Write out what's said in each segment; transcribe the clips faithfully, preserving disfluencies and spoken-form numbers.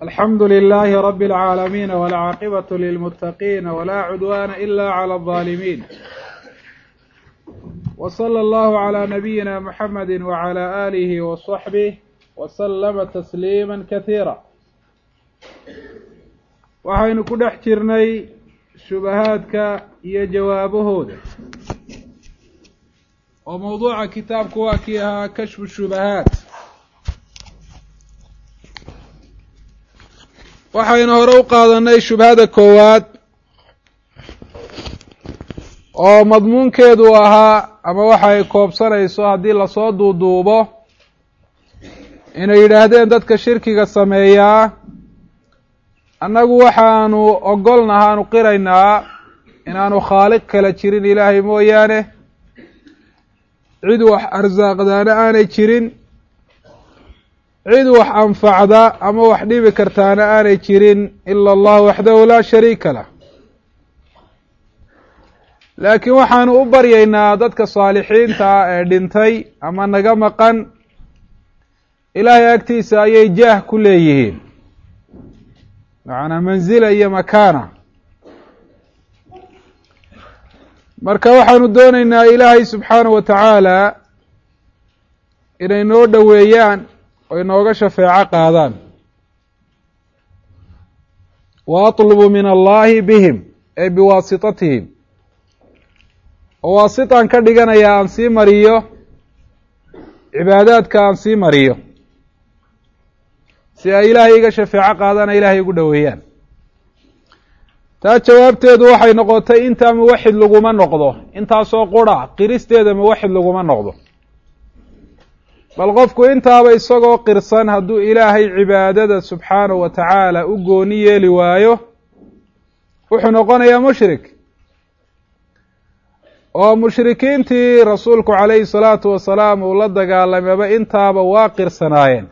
الحمد لله رب العالمين والعاقبة للمتقين ولا عدوان إلا على الظالمين وصلى الله على نبينا محمد وعلى آله وصحبه وسلم تسليما كثيرا. waxaynu ku dhex jirnay shubahaadka iyo jawaabahooda oo mawduuca kitaabku waa kii ahaa kashfu shubahaat. waxaynu hore u qaadanay shubhada koowaad oo madmuunkeedu ahaa ama waxa ay koobsanayso haddii lasoo duuduubo inay yidhaahdeen dadka shirkiga sameeyaa annagu waxaanu ogolnaha aanu qiraynaa inaanu khaaliq kala jirin ilaahay mooyaane, cid wax arsaaqdaana aanay jirin, cid wax anfacda ama wax dhibi kartaana aanay jirin ila allah waxdahu laa shariika lah. laakiin waxaanu u baryaynaa dadka saalixiinta ah ee dhintay ama naga maqan, ilaahay agtiisa ayay jaah ku leeyihiin, macnaa manzila iyo makaana. marka waxaanu doonaynaa ilaahay subxaanahu wa tacaala inay noo dhoweeyaan oo inooga shafeeco qaadaan. wa atlubu min allahi bihim ay biwaasitatihim, oo waasitaan ka dhiganaya aan sii mariyo cibaadaadka aan sii mariyo si ay ilaahay iga shafeeco qaadana ilaahay igu dhoweeyaan. taa jawaabteedu waxay noqotay intaa muwaxid laguma noqdo, intaasoo qura qiristeeda muwaxid laguma noqdo, bal qofku intaaba isagoo qirsan hadduu ilaahay cibaadada subxaanahu wa tacaala u gooni yeeli waayo wuxuu noqonayaa mushrik. oo mushrikiintii rasuulku calayhi salaatu wasalaam uu la dagaalamayba intaaba waa qirsanaayeen.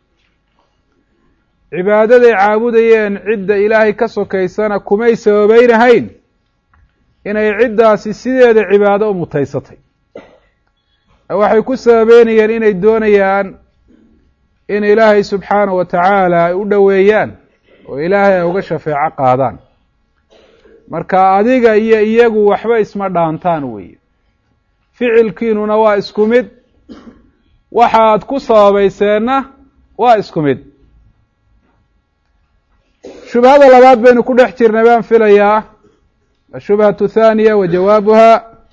cibaadaday caabudayeen cidda ilaahay ka sokaysana kumay sababaynahayn inay ciddaasi sideeda cibaado u mutaysatay, waxay ku sababeynayeen inay doonayaan in ilaahay subxaanahu wa tacaala ay u dhoweeyaan oo ilaahay ay uga shafeeco qaadaan. marka adiga iyo iyagu waxba isma dhaantaan weeye, ficilkiinuna waa isku mid, waxaad ku sababayseenna waa isku mid. shubhada labaad baynu ku dhex jirnay baan filayaa, ashubhatu thaaniya wa jawaabuha.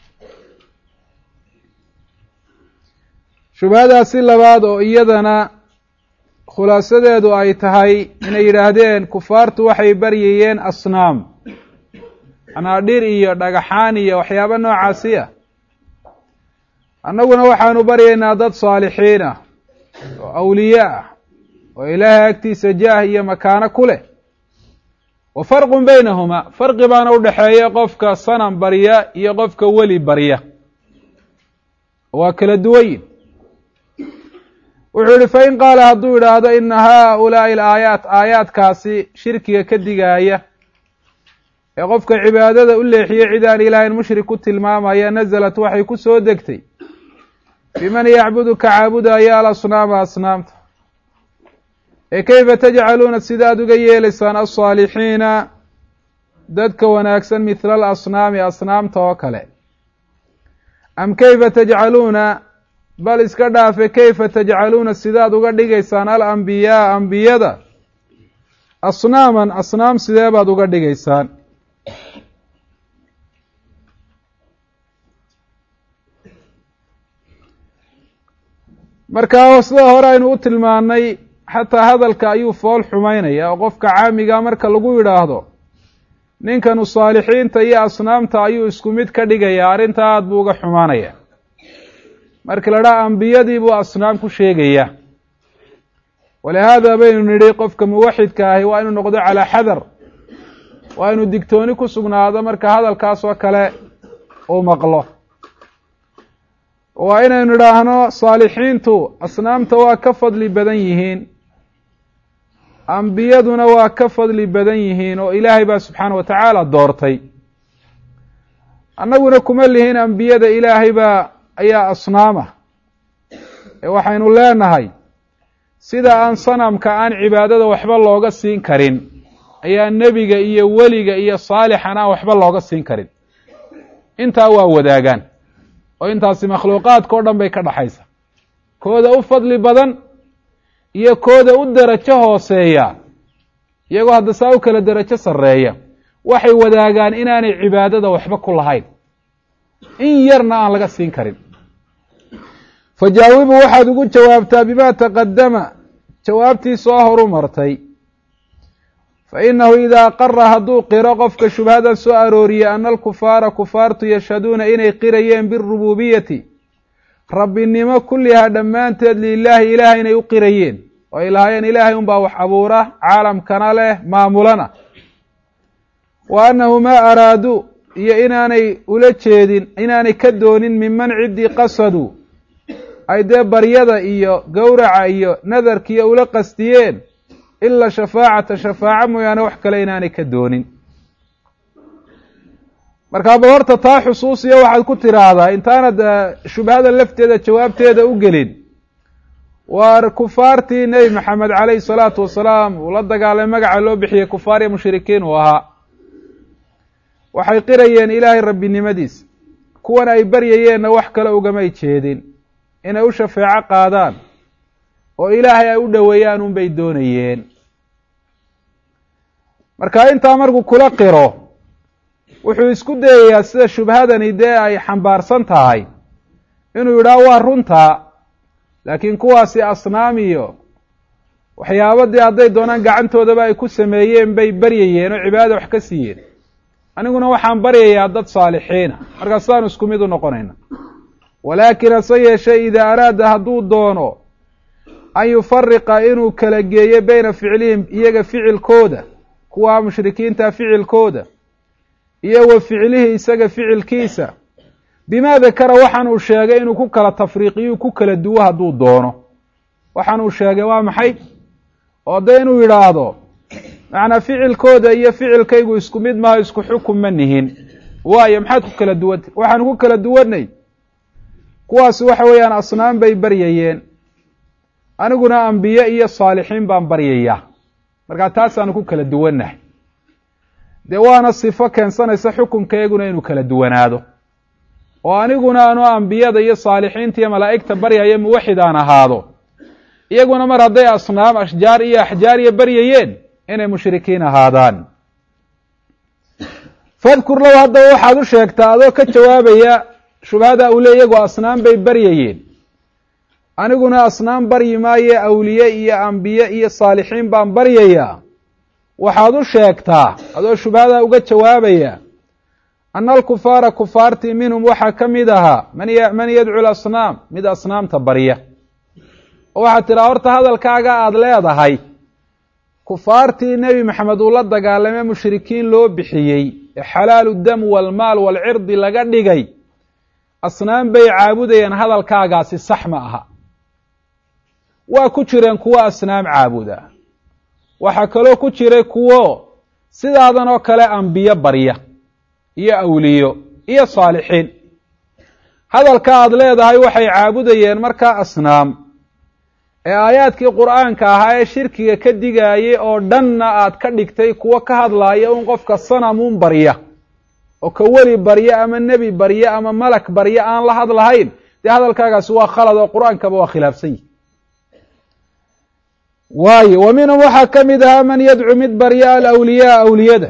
shubhadaasi labaad oo iyadana khulaasadeedu ay tahay inay yidhaahdeen kufaartu waxay baryayeen asnaam, manaa dhir iyo dhagaxaan iyo waxyaabo noocaasi ah. annaguna waxaanu baryaynaa dad saalixiin ah oo awliye ah oo ilaahay agtiisa jaah iyo makaano ku leh. wa farqun baynahuma, farqi baana u dhexeeya qofka sanam barya iyo qofka weli barya, waa kala duwayin. wuxuu yihi fain qaala hadduu yidhaahdo ina haaulaa'i alaayaat, aayaadkaasi shirkiga ka digaaya ee qofka cibaadada u leexiyey cid aan ilaahayn mushrik ku tilmaamaya, nazalat waxay ku soo degtay biman yacbudu ka caabudaya alasnaama asnaamta. ee kayfa tajcaluuna sidaad uga yeelaysaan alsaalixiina dadka wanaagsan mithla alasnaami asnaamta oo kale. am kayfa tajcaluuna, bal iska dhaafe kayfa tajcaluuna sidaad uga dhigaysaan alambiyaa ambiyada asnaaman asnaam sidee baad uga dhigaysaan. marka sida hore aynu u tilmaanay, xataa hadalka ayuu fool xumaynaya oo qofka caamiga marka lagu yidhaahdo ninkanu saalixiinta iyo asnaamta ayuu isku mid ka dhigaya, arrinta aad buu uga xumaanaya. marka la dhaha ambiyadii buu asnaam ku sheegaya. walihaada baynu nidhi qofka muwaxidka ahi waa inuu noqdo calaa xadar, waa inuu digtooni ku sugnaado marka hadalkaas oo kale uu maqlo. waa inaynu idhaahno saalixiintu asnaamta waa ka fadli badan yihiin, ambiyaduna waa ka fadli badan yihiin oo ilaahay baa subxaana wa tacaala doortay. annaguna kuma lihin ambiyada ilaahay baa ayaa asnaama, ee waxaynu leenahay sida aan sanamka aan cibaadada waxba looga siin karin ayaa nebiga iyo weliga iyo saalixan aan waxba looga siin karin. intaa waa wadaagaan oo intaasi makhluuqaadka o dhan bay ka dhaxaysa, kooda u fadli badan iyo kooda u derajo hooseeya, iyagoo hadda saa u kala derajo sarreeya, waxay wadaagaan inaanay cibaadada waxba ku lahayn, in yarna aan laga siin karin. fajaawibu waxaad ugu jawaabtaa bimaa taqadama, jawaabtii soo horu martay. fainahu idaa qara hadduu qiro qofka shubhadan soo arooriye ana alkufaara kufaartu yashhaduuna inay qirayeen birububiyati, rabbinimo kullihaa dhammaanteed lilaahi ilaah inay u qirayeen oo ay lahaayeen ilaahay unbaa wax abuura, caalamkana leh, maamulana. wa annahu maa araaduu, iyo inaanay ula jeedin, inaanay ka doonin minman ciddii qasaduu ay dee baryada iyo gowraca iyo nadarkiiyo ula qastiyeen ila shafaacata shafaaca mooyaane wax kale inaanay ka doonin. markaa bal horta taa xusuusiya waxaad ku tiraahdaa intaanad shubhada lafteeda jawaabteeda u gelin, waar kufaartii nebi maxamed calayhi salaatu wasalaam uu la dagaalay magaca loo bixiyey kufaar iyo mushrikiin uu ahaa, waxay qirayeen ilaahay rabbinimadiisa, kuwan ay baryayeenna wax kale ugamay jeedin, inay u shafeeco qaadaan oo ilaahay ay u dhoweeyaan unbay doonayeen. marka intaa markuu kula qiro wuxuu isku dayayaa sida shubhadani dee ay xambaarsan tahay inuu yidhaah waa runtaa, laakiin kuwaasi asnaam iyo waxyaaba dee hadday doonaan gacantoodaba ay ku sameeyeen bay baryayeen oo cibaadada wax ka siiyeen, aniguna waxaan baryayaa dad saalixiina, markaa sidaanu isku mid u noqonayna. walaakin hase yeeshee idaa araada hadduu doono an yufariqa inuu kala geeyo beyna ficlihim iyaga ficilkooda, kuwa mushrikiinta ficilkooda, iyo wa ficlihi isaga ficilkiisa, bimaa dakara waxaan uu sheegay inuu ku kala tafriiqiyo ku kala duwo hadduu doono. waxaan uu sheegay waa maxay? oo de inuu yidhaahdo macnaa ficilkooda iyo ficilkaygu isku mid maaha, isku xukun ma nihin. waayo maxaad ku kala duwantay? waxaan ku kala duwanay kuwaasi waxa weeyaan asnaam bay baryayeen, aniguna ambiye iyo saalixiin baan baryayaa, markaa taasaanu ku kala duwannahay. dee waana sifo keensanaysa xukunkeeguna inuu kala duwanaado, oo aniguna anu ambiyada iyo saalixiinta iyo malaa'igta baryayo muwaxid aan ahaado, iyaguna mar hadday asnaam ashjaar iyo axjaar iyo baryayeen inay mushrikiin ahaadaan. fadkur low haddaba waxaad u sheegtaa adoo ka jawaabaya shubhada uu le iyagoo asnaam bay baryayeen, aniguna asnaam baryi maaye awliye iyo ambiye iyo saalixiin baan baryayaa. waxaad u sheegtaa adoo shubhada uga jawaabaya ana alkufaara kufaartii minhum waxaa ka mid ahaa man yadcu lasnaam, mid asnaamta barya. oo waxaad tidhaha horta hadalkaaga aada leedahay kufaartii nebi maxamed uu la dagaalamay mushrikiin loo bixiyey ee xalaalu dam walmaal walcirdi laga dhigay, asnaam bay caabudayeen, hadalkaagaasi sax ma aha. waa ku jireen kuwo asnaam caabuda, waxaa kaloo ku jiray kuwo sidaadan oo kale ambiye barya iyo awliyo iyo saalixiin. hadalka aad leedahay waxay caabudayeen markaa asnaam, ee aayaadkii qur'aanka ahaa ee shirkiga ka digaayay oo dhanna aad ka dhigtay kuwo ka hadlaaya un qofka sanamuun barya oo ka weli barya ama nebi barya ama malak barya aan la hadlahayn, dee hadalkaagaasi waa khalad oo qur'aankaba waa khilaafsan yihi. waayo wa minhum waxaa ka mid ahaa man yadcu mid barya alawliyaa awliyada.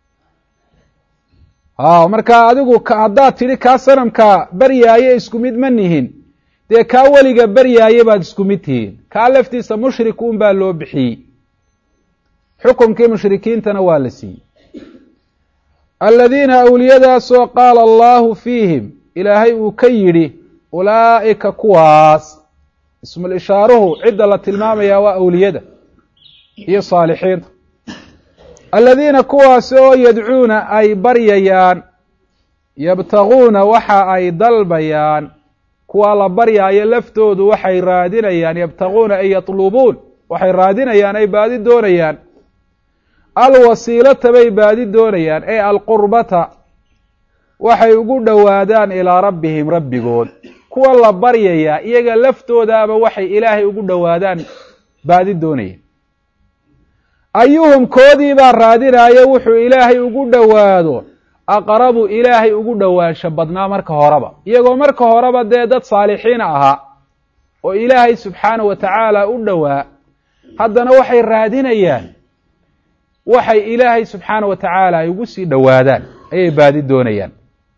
a markaa adigu haddaad tidhi kaa sanamka baryaaye isku mid ma nihin, dee kaa weliga baryaaye baad isku mid tihiin, kaa laftiisa mushrik un baa loo bixiyey, xukunkii mushrikiintana waa la siiyey. aladiina awliyadaasoo qaala allahu fiihim, ilaahay uu ka yidhi ulaa'ika kuwaas, ismul ishaaruhu cidda la tilmaamayaa waa awliyada iyo saalixiinta. aladiina kuwaasi oo yadcuuna ay baryayaan, yabtaguuna waxa ay dalbayaan, kuwaa la baryaayo laftoodu waxay raadinayaan, yabtaguuna ay yatlubuun, waxay raadinayaan ay baadi doonayaan, alwasiilata bay baadi doonayaan, ee alqurbata waxay ugu dhowaadaan ilaa rabbihim rabbigood. kuwa la baryayaa iyaga laftoodaaba waxay ilaahay ugu dhowaadaan baadi doonayeen ayuhum koodii baa raadinaayo wuxuu ilaahay ugu dhowaado aqrabu ilaahay ugu dhowaansho badnaa marka horeba iyagoo marka horeba dee dad saalixiina ahaa oo ilaahay subxaanahu wa tacaala u dhowaa haddana waxay raadinayaan waxay ilaahay subxaanahu wa tacaala ay ugu sii dhowaadaan ayay baadi doonayaan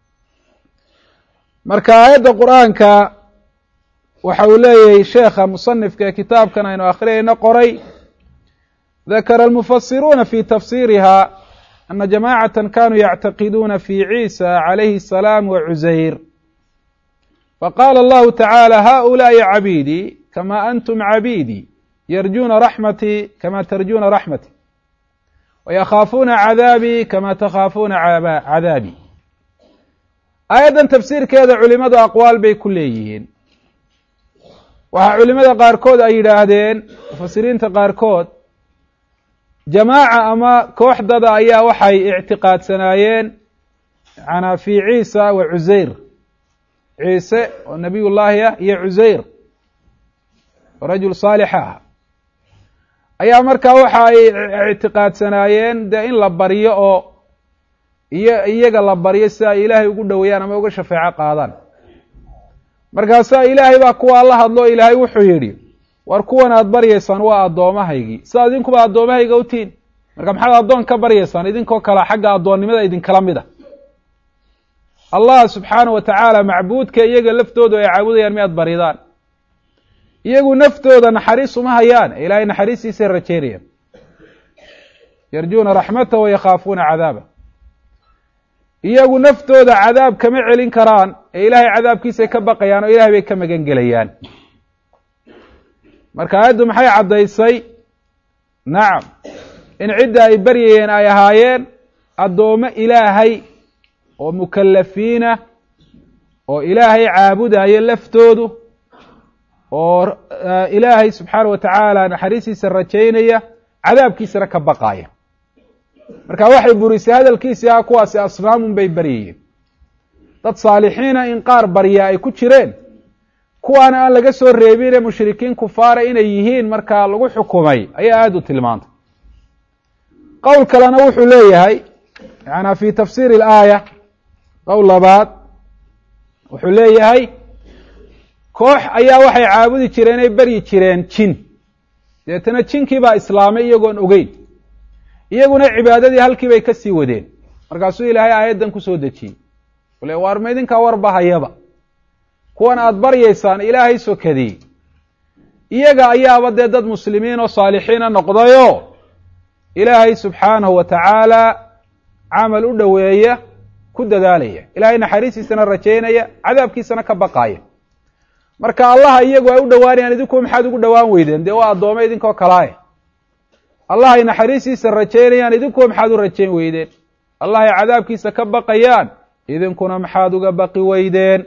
marka aayadda qur-aanka waxa uu leeyahay sheekha musanifka ee kitaabkan aynu akhriyayno qoray dakara almufasiruuna fi tafsiiriha ana jamaacata kanuu yactaqiduuna fi ciisa calayhi الsalaam wacusayr faqala allahu tacaala haؤulaaءi cabiidii kama antum cabiidii yarjuuna raxmatii kama tarjuuna raxmatii wayakhaafuuna cadaabii kama takhaafuuna cadaabii aayaddan tafsiirkeeda culimadu aqwaal bay ku leeyihiin waxaa culimada qaarkood ay yidhaahdeen mufasiriinta qaarkood jamaaca ama kooxdada ayaa waxay ictiqaadsanaayeen yanaa fi ciisa wa cusayr ciise oo nabiy llaahi ah iyo cusayr oo rajul saalixa ah ayaa markaa waxa ay ictiqaadsanaayeen dee in la baryo oo iyo iyaga la baryo si ay ilaahay ugu dhoweeyaan ama uga shafeeco qaadaan markaasaa ilaahay baa kuwaa la hadlo ilaahay wuxuu yidhi war kuwan aad baryaysaan waa addoomahaygii sidaa idinkuba addoomahayga u tihin marka maxaad addoon ka baryaysaan idinkoo kala xagga addoonnimada idinkala mid a allah subxaanahu wa tacaala macbuudka iyaga laftoodu ay caabudayaan miyaad baridaan iyagu naftooda naxariis uma hayaan ilaahay naxariistiisay rajeynayaan yarjuuna raxmata wayakhaafuuna cadaaba iyagu naftooda cadaab kama celin karaan ee ilaahay cadaabkiisay ka baqayaan oo ilahay bay ka magan gelayaan marka aayaddu maxay caddaysay nacam in cidda ay baryayeen ay ahaayeen addoommo ilaahay oo mukallafiina oo ilaahay caabudayo laftoodu oo ilaahay subxaanahu wa tacaala naxariistiisa rajaynaya cadaabkiisana ka baqaaya marka waxay burisay hadalkiisii ah kuwaasi asnaamun bay baryayeen dad saalixiina in qaar baryaa ay ku jireen kuwaana aan laga soo reebine mushrikiin kufaara inay yihiin markaa lagu xukumay ayaa aada u tilmaantay qowl kalena wuxuu leeyahay yanaa fi tafsiiri alaaya qowl labaad wuxuu leeyahay koox ayaa waxay caabudi jireen ay beryi jireen jin deetana jinkii baa islaamay iyagoon ogeyn iyaguna cibaadadii halkii bay ka sii wadeen markaasuu ilaahay aayaddan ku soo dejiyey ule waar ma idinkaa warbahayaba kuwan aada baryaysaan ilaahay sokadii iyaga ayaaba dee dad muslimiin oo saalixiina noqdayoo ilaahay subxaanahu wa tacaala camal u dhoweeya ku dadaalaya ilaahay naxariistiisana rajaynaya cadaabkiisana ka baqaaya marka allaha iyagu ay u dhowaanayaan idinku maxaad ugu dhowaan weydeen dee waa addoome idinkoo kalaaye allahay naxariistiisa rajaynayaan idinku maxaad u rajayn weydeen allahay cadaabkiisa ka baqayaan idinkuna maxaad uga baqi weydeen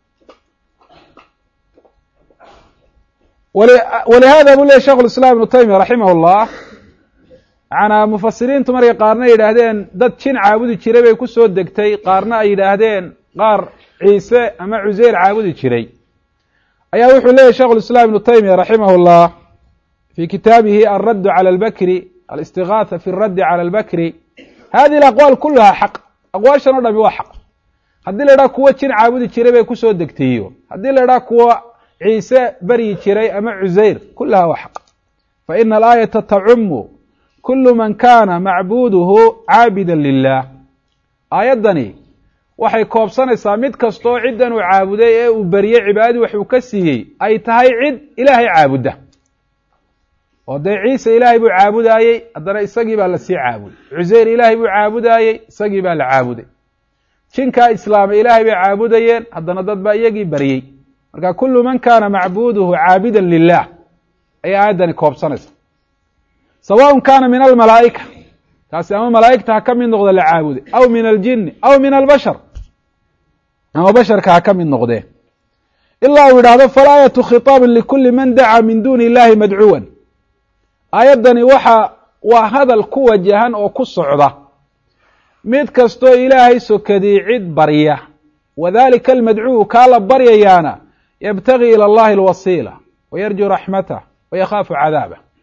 walihada buu lehy shekh ulislaam ibnu taymiya raximah llah macanaa mufasiriintu markay qaarna yidhaahdeen dad jin caabudi jiray bay ku soo degtay qaarna ay yidhaahdeen qaar ciise ama cuseyr caabudi jiray ayaa wuxuu leeyahy shekh ulislaam ibnu taymiya raximah llah fi kitaabihi alraddu cala albakri alistigaatha fi اraddi cala albakri hadihi alaqwaal kuluhaa xaq aqwaashan o dhami waa xaq haddii la idhaha kuwo jin caabudi jiray bay kusoo degtayiyo haddii la idhaha kuwo ciise beryi jiray ama cuseyr kulahaa waa xaq faina alaayata tacumu kulu man kana macbuduhu caabida lilah aayaddani waxay koobsanaysaa mid kastoo ciddan uu caabuday ee uu beriyey cibaadadii wax uu ka siiyey ay tahay cid ilaahay caabudda oo dee ciise ilaahay buu caabudaayey haddana isagii baa lasii caabuday cuseyr ilaahay buu caabudaayey isagii baa la caabuday jinkaa islaamay ilaahay bay caabudayeen haddana dad baa iyagii baryey marka kulu man kana macbuduhu caabida lilah ayay aayaddani koobsanaysa sawaء kana min almalaa'ika kaasi ama malaa'igta ha ka mid noqda la caabuday aw min aljini aw min albashar ama basharka ha ka mid noqdee ilaa uu yidhaahdo falaayatu khitaabin likuli man dacaa min duni illahi madcuwan aayaddani waxa waa hadal ku wajahan oo ku socda mid kastoo ilaahay sokadii cid barya wadalika almadcuu kaa la baryayaana yabtagii ila allahi alwasiila wayarjuu raxmatah wayakhaafu cadaabah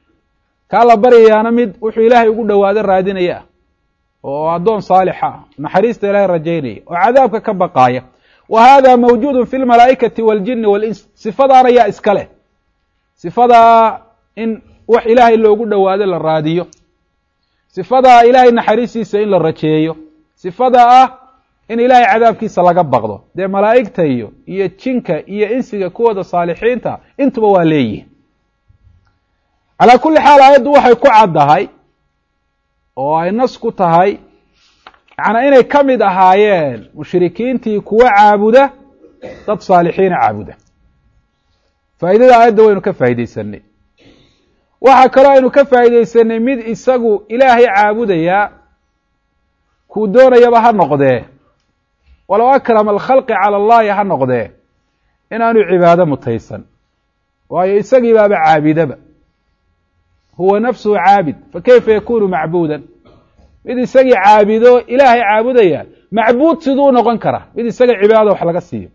kaa la baryayaana mid wuxuu ilaahay ugu dhowaado raadinaya ah oo addoon saalixa ah naxariista ilaahay rajaynaya oo cadaabka ka baqaaya wa hada mawjuudun fi lmalaa'ikati waاljini waاlins sifadaana yaa iska leh sifadaa in wax ilaahay loogu dhowaado la raadiyo sifadaa ilaahay naxariistiisa in la rajeeyo sifada ah in ilaahay cadaabkiisa laga baqdo dee malaa'igta iyo iyo jinka iyo insiga kuwooda saalixiinta intuba waa leeyihin calaa kulli xaal aayaddu waxay ku caddahay oo ay nas ku tahay macnaa inay ka mid ahaayeen mushrikiintii kuwa caabuda dad saalixiina caabuda faa'idada aayadda waynu ka faa'iidaysanay waxaa kaloo aynu ka faa'iidaysanay mid isagu ilaahay caabudaya kuu doonayaba ha noqdee walow akrama alkhalqi cala allahi ha noqdee inaanu cibaado mutaysan waayo isagii baaba caabidaba huwa nafsuhu caabid fakayfa yakunu macbuudan mid isagii caabido ilaahay caabudaya macbuud siduu noqon karaa mid isaga cibaadada wax laga siiyo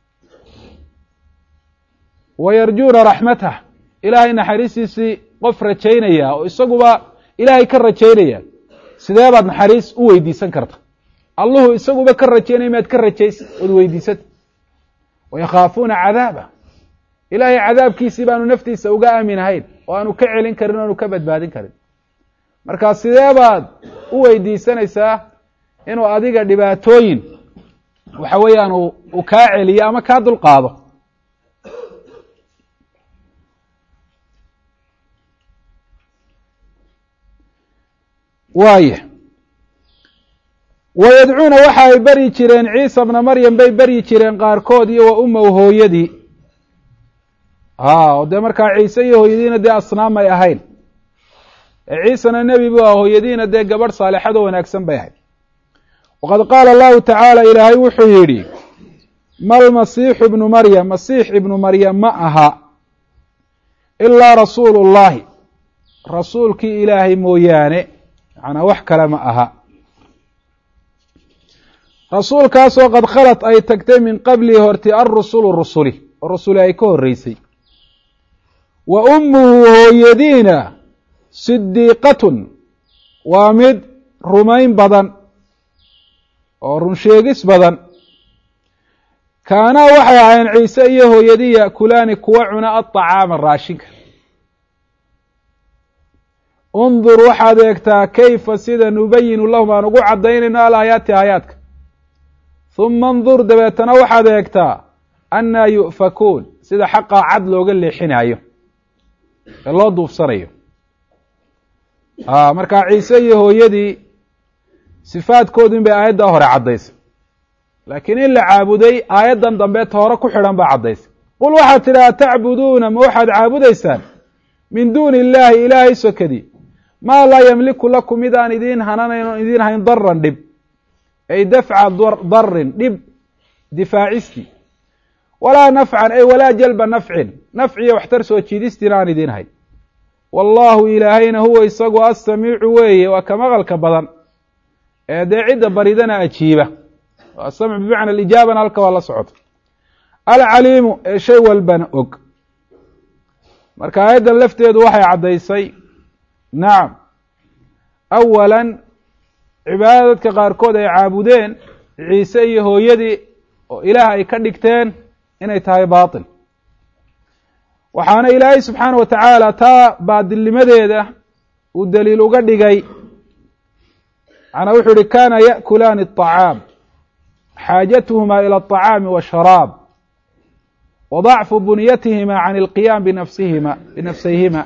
wayarjuuna raxmatah ilaahay naxariistiisii qof rajaynaya oo isaguba ilaahay ka rajaynaya sidee baad naxariis u weydiisan karta alluhu isaguba ka rajaynaya maad ka rajaysa ood weydiisata wayakhaafuuna cadaaba ilaahay cadaabkiisii baanu naftiisa uga aaminahayn oo aanu ka celin karin o aanu ka badbaadin karin marka sidee baad u weydiisanaysaa inuu adiga dhibaatooyin waxa weeyaan uu kaa celiyo ama kaa dulqaado waaya wayadcuuna waxa ay baryi jireen ciisa bna maryam bay baryi jireen qaarkood iyo wa umow hooyadii a o dee markaa ciise iyo hooyadiina dee asnaam ay ahayn ciisana nebi bu ah hooyadiina dee gabadh saalixado wanaagsan bay ahayd waqad qaala allahu tacaala ilaahay wuxuu yidhi malmasiixu ibnu maryam masiix ibnu maryam ma aha ilaa rasuulu llahi rasuulkii ilaahay mooyaane macnaa wax kale ma aha rasuulkaasoo qad khalat ay tagtay min qablihi horti alrusulu rusuli oo rusuli ay ka horreysay wa ummuhu hooyadiina sidiiqatun waa mid rumayn badan oo runsheegis badan kaanaa waxay ahayn ciise iyo hooyadii yaakulaani kuwa cuna aطacaama raashinka undur waxaad eegtaa kayfa sida nubayinu lahum aan ugu caddaynayno alaayaati aayaadka huma ndur dabeetana waxaad eegtaa annaa yu'fakuun sida xaqaa cad looga leexinaayo ee loo duufsanayo markaa ciise iyo hooyadii sifaadkoodin bay aayaddaa hore caddaysay laakiin in la caabuday aayaddan dambeeta hore ku xidhan baa caddaysay qul waxaad tidhaha tacbuduuna ma waxaad caabudaysaan min duuni illaahi ilaahay sokadii maa laa yamliku lakum mid aan idiin hananayn oon idiin hayn daran dhib ay dafca darin dhib difaacisti walaa nafcan ay walaa jalba nafcin nafciyo waxtar soo jiidistiina aan idiin hayn wallaahu ilaahayna huwa isagu assamiicu weeye waa ka maqalka badan ee dee cidda baridana ajiiba asamc bimacna alijaabana halka waa la socota alcaliimu ee shay walbana og marka aayaddan lafteedu waxay caddaysay nacam awalan cibaadada dadka qaarkood ay caabudeen ciise iyo hooyadii oo ilaah ay ka dhigteen inay tahay baatil waxaana ilaahay subxaana wa tacaala taa baadilnimadeeda uu daliil uga dhigay macnaa wuxuu uhi kana ya'kulaani الطacaam xaajatuhuma ilى الطacaami wالsharaab wadacfu bunyatihima can اlqiyaam binafsihima binafsayhima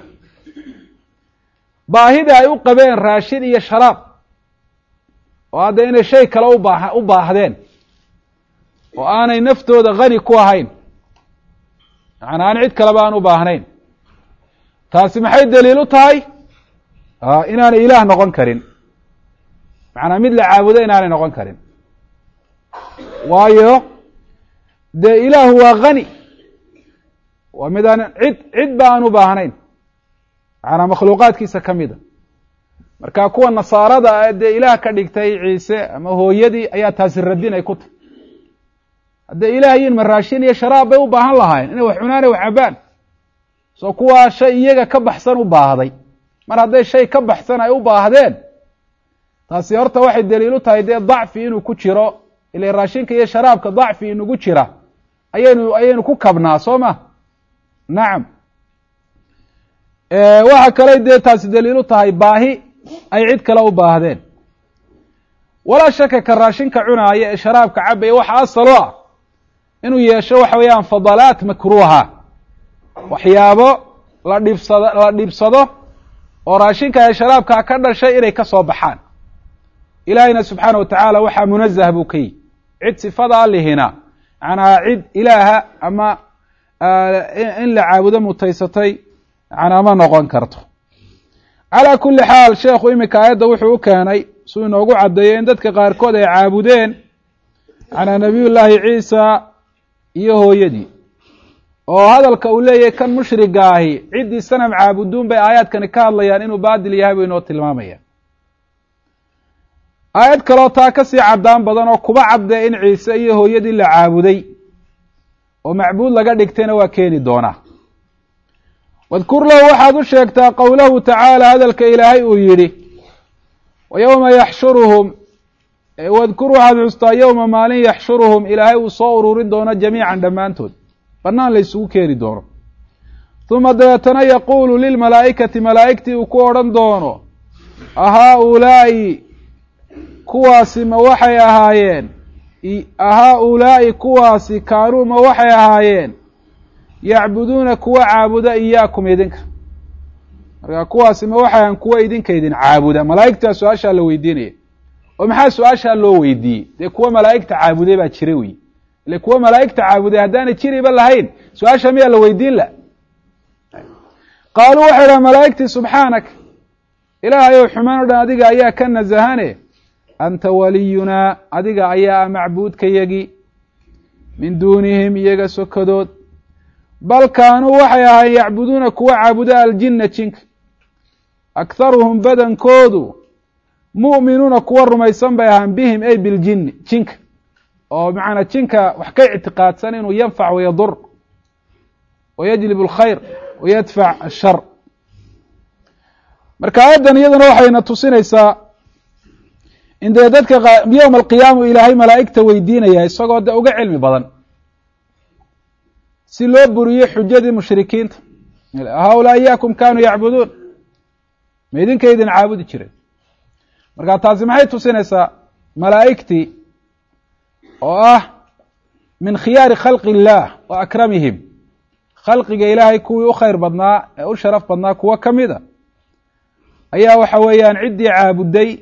baahida ay u qabeen raashin iyo sharaab oo hadda inay shay kale ubaa u baahdeen oo aanay naftooda hani ku ahayn macnaa aan cid kaleba aan u baahnayn taasi maxay daliil u tahay inaanay ilaah noqon karin macnaa mid la caabudo inaanay noqon karin waayo dee ilaahu waa hani waa mid aan cid cid ba aan u baahnayn macnaa makhluuqaadkiisa ka mida marka kuwa nasaarada ah dee ilaah ka dhigtay ciise ama hooyadii ayaa taasi radin ay ku tahy hadday ilaah yiin ma raashin iyo sharaab bay u baahan lahaayeen inay wax cunaan ay wax cabaan soo kuwaa shay iyaga ka baxsan u baahday mar hadday shay ka baxsan ay u baahdeen taasi horta waxay daliil u tahay dee dacfi inuu ku jiro ila raashinka iyo sharaabka dacfi inugu jira ayaynu ayaynu ku kabnaa soo ma nacam waxa kale dee taasi daliil u tahay baahi ay cid kale u baahdeen walaa shaka ka raashinka cunaaya ee sharaabka cabaya waxa asalo ah inuu yeesho waxa weeyaan fadalaat makruuha waxyaabo la dhibsado la dhibsado oo raashinka ee sharaabka ka dhashay inay ka soo baxaan ilaahayna subxaana wa tacaala waxaa munazah buu ka yihi cid sifada allihina macnaa cid ilaaha ama in la caabudo mutaysatay macnaa ma noqon karto calaa kulli xaal sheekhu iminka aayadda wuxuu u keenay suu inoogu caddeeyey in dadka qaarkood ay caabudeen macnaa nabiyullaahi ciisa iyo hooyadii oo hadalka uu leeyahay kan mushriga ahi ciddii sanam caabuduun bay aayaadkani ka hadlayaan inuu baadil yahay buu inoo tilmaamaya aayad kaloo taa kasii caddaan badan oo kuba caddee in ciise iyo hooyadii la caabuday oo macbuud laga dhigtayna waa keeni doonaa wadkur lahu waxaad u sheegtaa qowlahu tacaala hadalka ilaahay uu yidhi wa yowma yaxshuruhum wadkur waxaad xustaa yowma maalin yaxshuruhum ilaahay uu soo ururin doono jamiican dhammaantood bannaan la isugu keeni doono uma dabeetana yaquulu lilmalaa'ikati malaa'igtii uu ku odhan doono ahaa-ulaa'i kuwaasi ma waxay ahaayeen ahaa-ulaa'i kuwaasi kaanuu ma waxay ahaayeen yacbuduuna kuwa caabuda iyaakum idinka markaa kuwaasi ma waxay ahaan kuwa idinka idin caabuda malaa'igtaa su-aashaa la weydiinaya oo maxaa su-aashaa loo weydiiyey dee kuwa malaa'igta caabuday baa jira wey ile kuwa malaa'igta caabuday haddaanay jiriba lahayn su-aasha miyaa la weydiin la qaaluu waxay dhaha malaa'igtii subxaanak ilaahay ow xumaan o dhan adiga ayaa ka nasahane anta waliyunaa adiga ayaa macbuudkayagii min duunihim iyaga sokadood bal kaanuu waxay ahaayeen yacbuduuna kuwa caabuda aljinna jinka akharuhum badankoodu mu'minuuna kuwa rumaysan bay ahaan bihim ay biljinni jinka oo macnaa jinka wax ka ictiqaadsan inuu yanfac wayadur wayajlib alkhayr wayadfac ashar marka aayaddan iyadana waxayna tusinaysaa in dee dadka yowma alqiyaama ilaahay malaa'igta weydiinaya isagoo de uga cilmi badan si loo buriyo xujadii mushrikiinta haulaa iyaakum kaanuu yacbuduun ma idinka idin caabudi jireen marka taasi maxay tusinaysaa malaa'igtii oo ah min khiyaari khalqi illaah wa akramihim khalqiga ilaahay kuwii u khayr badnaa ee u sharaf badnaa kuwo ka mida ayaa waxa weeyaan ciddii caabuday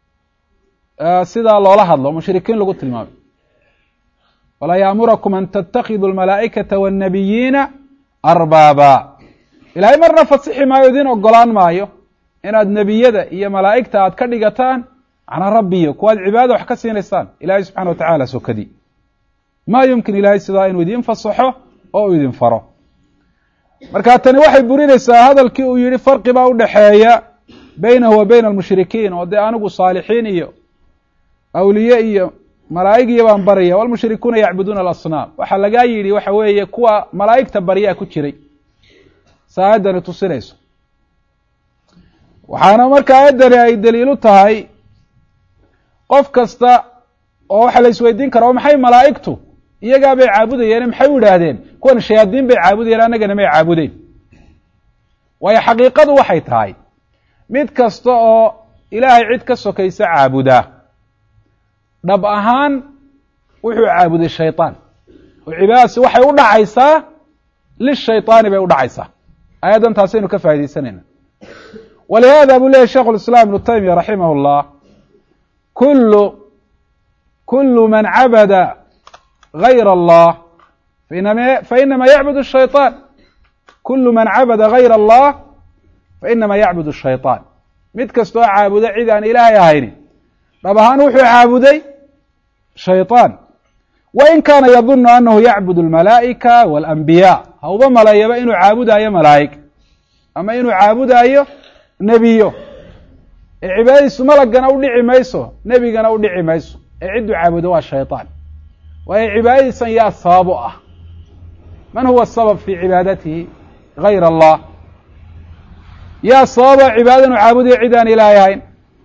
sidaa loola hadlo mushrikiin lagu tilmaamay walaa yaamurakum an tatakiduu almalaa'ikata waannabiyiina arbaaba ilaahay marna fasixi maayo idin ogolaan maayo inaad nebiyada iyo malaa'igta aad ka dhigataan macnaa rabbiyo kuwaad cibaadada wax ka siinaysaan ilaahay subxana wa tacaala sokadii maa yumkin ilaahay sidaa inuu idin fasaxo oo u idin faro marka tani waxay burinaysaa hadalkii uu yihi farqi baa u dhexeeya baynahu wa bayna almushrikiin oo dee anigu saalixiin iyo awliye iyo malaa'ig baan barya walmushrikuuna yacbuduuna alasnaam waxaa lagaa yidhi waxa weeye kuwa malaa'igta baryaa ku jiray sa aayaddani tusinayso waxaana marka aayaddani ay daliilu tahay qof kasta oo waxa la isweydiin kara oo maxay malaa'igtu iyagaa bay caabudayeen maxay u idhaahdeen kuwan shayaadiin bay caabudayeen annagana may caabudeen waayo xaqiiqadu waxay tahay mid kasta oo ilaahay cid ka sokaysa caabudaa dhab ahaan wuxuu caabuday shayطaan oo cibaadasi waxay u dhacaysaa lishayطaani bay u dhacaysaa aayaddan taasaynu ka faaidaysanayna walihada buu leyahy sheikh اliسlam ibnu taymiya raximah اllah kulu kulu man cabada gayr اllah fainama yacbud الshayطaan kulu man cabada gayra اllah fainama yacbud الshayطaan mid kastoo caabuda cid aan ilaahay ahayni dhab ahaan wuxuu caabuday shayطaan wain kaana yadunu anahu yacbud اlmalaa'ika waاlanbiyaa ha uba maleeyaba inuu caabudaayo malaa'ig ama inuu caabudaayo nebiyo ee cibaadadiisu malagana u dhici mayso nebigana u dhici mayso ee cidduu caabudo waa shayطaan waayo cibaadadiisan yaa sabab u ah man huwa sabab fii cibaadatihi gayr allah yaa sababa cibaadada inu caabudayo cid aan ilaahay ahayn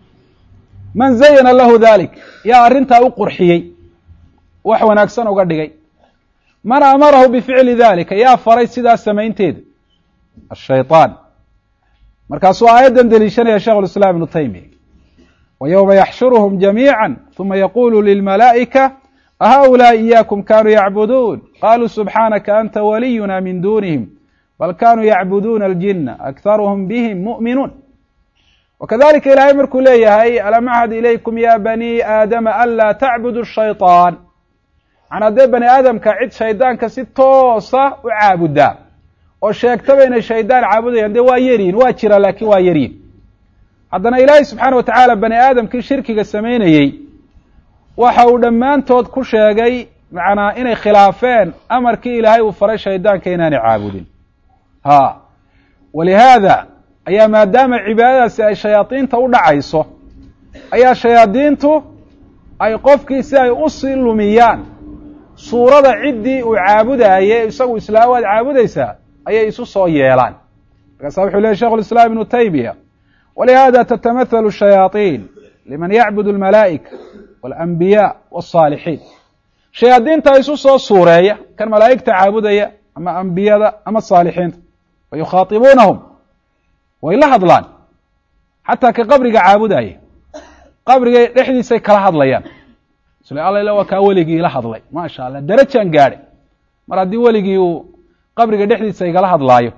man zayana lahu dalik yaa arrintaa u qurxiyey wax wanaagsan uga dhigay man amarahu bificli dalika yaa faray sidaas samaynteeda ashayطaan markaasuu aayaddan deliishanaya sheikh ulislaam ibnu taymiya wa yowma yaxshuruhum jamiica uma yaqulu lilmalaa'ika ahaulaaءi iyaakum kanuu yacbuduun qaluu subxaanaka anta waliyuna min dunihim bal kanuu yacbuduuna aljina akharuhum bihim mu'minuun wakadalika ilaahay markuu leeyahay alam axad ilaykum ya bani aadama an laa tacbudu shayطaan macnaa haddee bani aadamka cid shaydaanka si toosa u caabudaa oo sheegtaba inay shaydaan caabudayaan dee waa yaryihin waa jira laakiin waa yaryihin haddana ilaahay subxaana wa tacaala bani aadamkii shirkiga samaynayey waxa uu dhammaantood ku sheegay macnaa inay khilaafeen amarkii ilaahay uu faray shaydaanka inaanay caabudin ha walihaada ayaa maadaama cibaadadaasi ay shayaadiinta u dhacayso ayaa shayaadiintu ay qofkii si ay u sii lumiyaan suurada ciddii uu caabudaayey isagu islaa waad caabudaysaa ayay isu soo yeelaan markaasaa wuxuu lehy shekhu lislaam ibnu taymiya walihada tatamahalu shayaaiin liman yacbudu almalaa'ika waاlanbiyaa waالصaalixiin shayaadiinta isu soo suureeya kan malaa'igta caabudaya ama ambiyada ama saalixiinta wa yukhaatibuunahum way la hadlaan xataa ka qabriga caabudaya qabrigay dhexdiisay kala hadlayaan isle alla waa kaa weligii ila hadlay maasha allah darajaan gaadhay mar haddii weligii uu qabriga dhexdiisa igala hadlaayo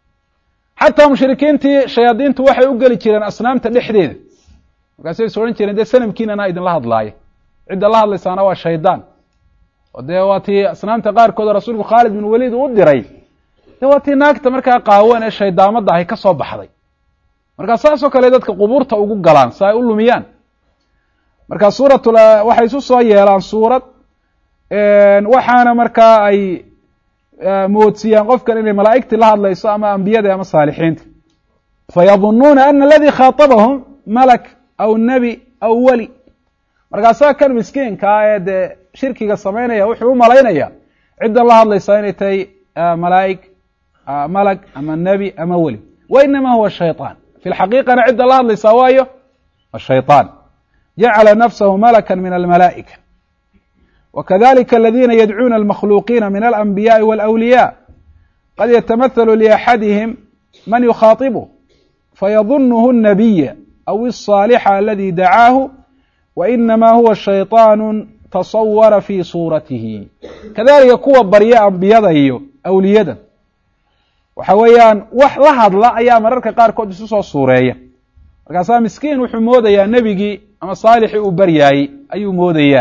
xataa mushrikiintii shayaadiintu waxay u geli jireen asnaamta dhexdeeda markaasay is odhan jireen dee sanamkiinana idinla hadlaayo cidda la hadlaysaana waa shaydaan oo dee waa tii asnaamta qaarkood rasuulku khaalid bin waliid uu diray dee waa tii naagta markaa qaawan ee shaydaamadda ahay ka soo baxday markaa saasoo kale dadka qubuurta ugu galaan si ay u lumiyaan markaa suuratul waxay isu soo yeelaan suurad waxaana markaa ay moodsiiyaan qofkan inay malaa'igtii la hadlayso ama ambiyada ama saalixiinta fayadunuuna ana aladii khaatabahum malak aw nebi aw weli markaasaa kan miskiinkaa ee dee shirkiga samaynaya wuxuu u malaynaya ciddan la hadlaysaa inay tahay malaa'ig malag ama nebi ama weli wa inama huwa shayطaan fi lxaqiiqana cidda la hadlaysaa waayo ashayطaan jacala nafsahu malaka min almalaa'ika وkذلika الذيna yدcuuna الmakhluuqiina min الأنbiyاءi والأwliyاء qad yتmثل لأxadihim man yukhaطبه fayظuنه النabiya أو الصاalxa اladي dacaahu وإnama huwa شhayطaan taصawara fي suuratihi kadalika kuwa barya ambiyada iyo awliyada waxa weeyaan wax la hadla ayaa mararka qaarkood isu soo suureeya markaasaa miskiin wuxuu moodayaa nebigii ama saalixii uu baryaayey ayuu moodayaa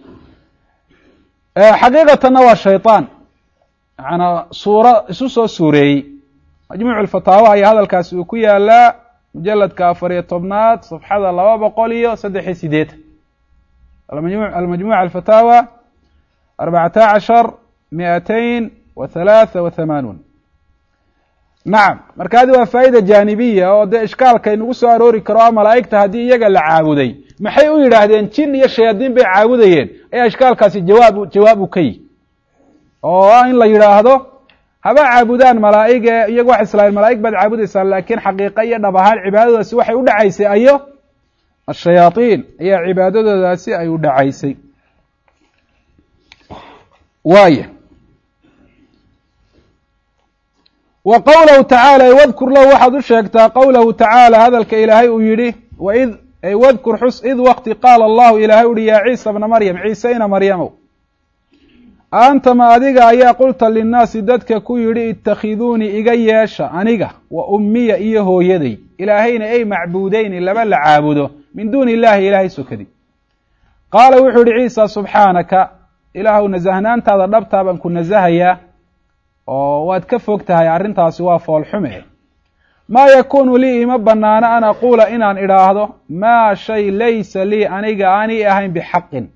xaqiiqatanna waa shayطaan macanaa suura isu soo suureeyey majmuuc alfataawa ayaa hadalkaasi uu ku yaalaa mujaladka afar iyo tobnaad safxada laba boqol iyo saddex iyo sideetan almajmuuc alfataawa arbacata cashar miatain wa halaatha wa hamaanuun nacam marka adi waa faa'ida jaanibiya oo dee ishkaalka inagu soo aroori karo a malaa'igta haddii iyaga la caabuday maxay u yidhaahdeen jin iyo shayaadiin bay caabudayeen ayaa ishkaalkaasi jawaab jawaab u ka yihi oo ah in la yidhaahdo haba caabudaan malaa'ige iyagu wax islahayn malaa'ig baad caabudaysaan laakiin xaqiiqa iyo dhab ahaan cibaadadaasi waxay u dhacaysay ayo ashayaaiin ayaa cibaadadoodaasi ay u dhacaysay waaya wa qowlahu tacaala wadkur lahu waxaad u sheegtaa qowlahu tacaala hadalka ilaahay uu yidhi waid wadkur xus id waqti qaala allahu ilaahay uhi yaa ciisa bna maryam ciise ina maryamow aantama adiga ayaa qulta linnaasi dadka ku yidhi itakhiduunii iga yeesha aniga wa ummiya iyo hooyaday ilaahayna ay macbuudeyni laba la caabudo min duuni illahi ilaahay sokadi qaala wuxuu yihi ciisa subxaanaka ilaahuw nasahnaantaada dhabtaa baan ku nasahayaa oo waad ka fog tahay arrintaasi waa foolxume maa yakuunu lii ima banaano an aquula inaan idhaahdo maa shay laysa lii aniga aanay ahayn bixaqin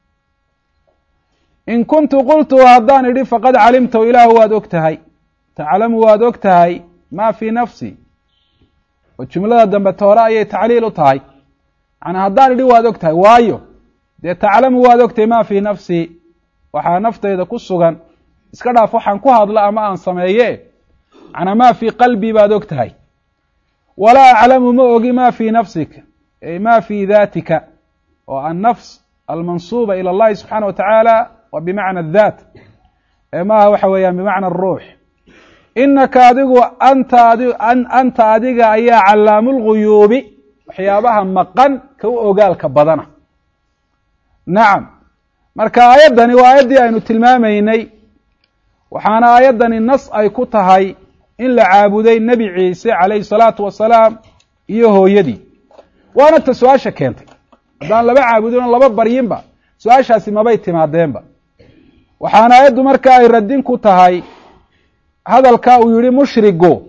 in kuntu qultuhu haddaan idhi faqad calimtahu ilaahu waad og tahay taclamu waad og tahay maa fii nafsi oo jumlada dambe toore ayay tacliil u tahay macnaa haddaan idhi waad og tahay waayo dee taclamu waad og tahay maa fii nafsi waxaa naftayda ku sugan iska dhaaf waxaan ku hadlo ama aan sameeye macnaa maa fii qalbii baad og tahay walaa aclamu ma ogi ma fii nafsika ay ma fii daatika oo annafs almansuuba ila allahi subxaana wa tacaala wa bimacna adhat ee maaha waxa weeyaan bimacna aruux inaka adigu anta adi anta adiga ayaa callaamu lguyuubi waxyaabaha maqan ka u ogaalka badana nacam marka aayaddani waa aayaddii aynu tilmaamaynay waxaana aayaddani nas ay ku tahay in la caabuday nebi ciise calayhi salaatu wasalaam iyo hooyadii waana ta su-aasha keentay haddaan laba caabudin oo laba baryinba su-aashaasi mabay timaadeenba waxaana aayaddu marka ay radin ku tahay hadalka uu yihi mushrigu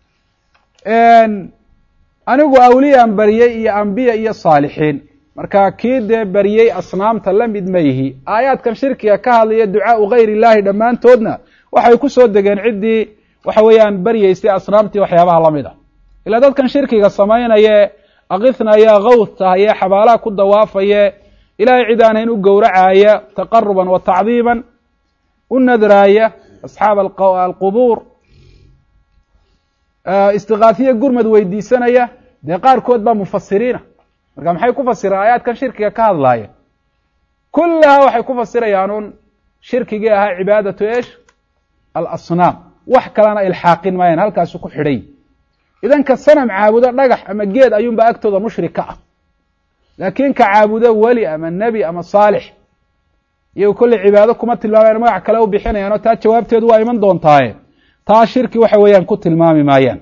anigu awliyaan baryey iyo ambiya iyo saalixiin marka kii dee baryey asnaamta la mid ma yihi aayaadkan shirkiga ka hadlaya ducaau gayr illaahi dhammaantoodna waxay ku soo degeen ciddii waxa weeyaan baryeysay asnaamtii waxyaabaha la mid a ilaa dadkan shirkiga samaynaye akithnaya gawtahaye xabaalaha ku dawaafaye ilaahay cid aanayn u gowracaaya taqaruban wa tacdiiman u nadraaya asxaab alqubuur istiqaahiye gurmad weydiisanaya dee qaarkood baa mufasiriina marka maxay ku fasireen aayaadkan shirkiga ka hadlaaya kullaha waxay ku fasirayaan un shirkigii ahaa cibaadatu esh alasnaam wax kalena ilxaaqin maayaan halkaasu ku xidhay idan ka sanam caabudo dhagax ama geed ayuunba agtooda mushrik ka ah laakiin ka caabudo weli ama nebi ama saalix iyago kolley cibaado kuma tilmaamayaan magac kale u bixinayaan oo taa jawaabteedu waa iman doontaaye taa shirki waxa weeyaan ku tilmaami maayaan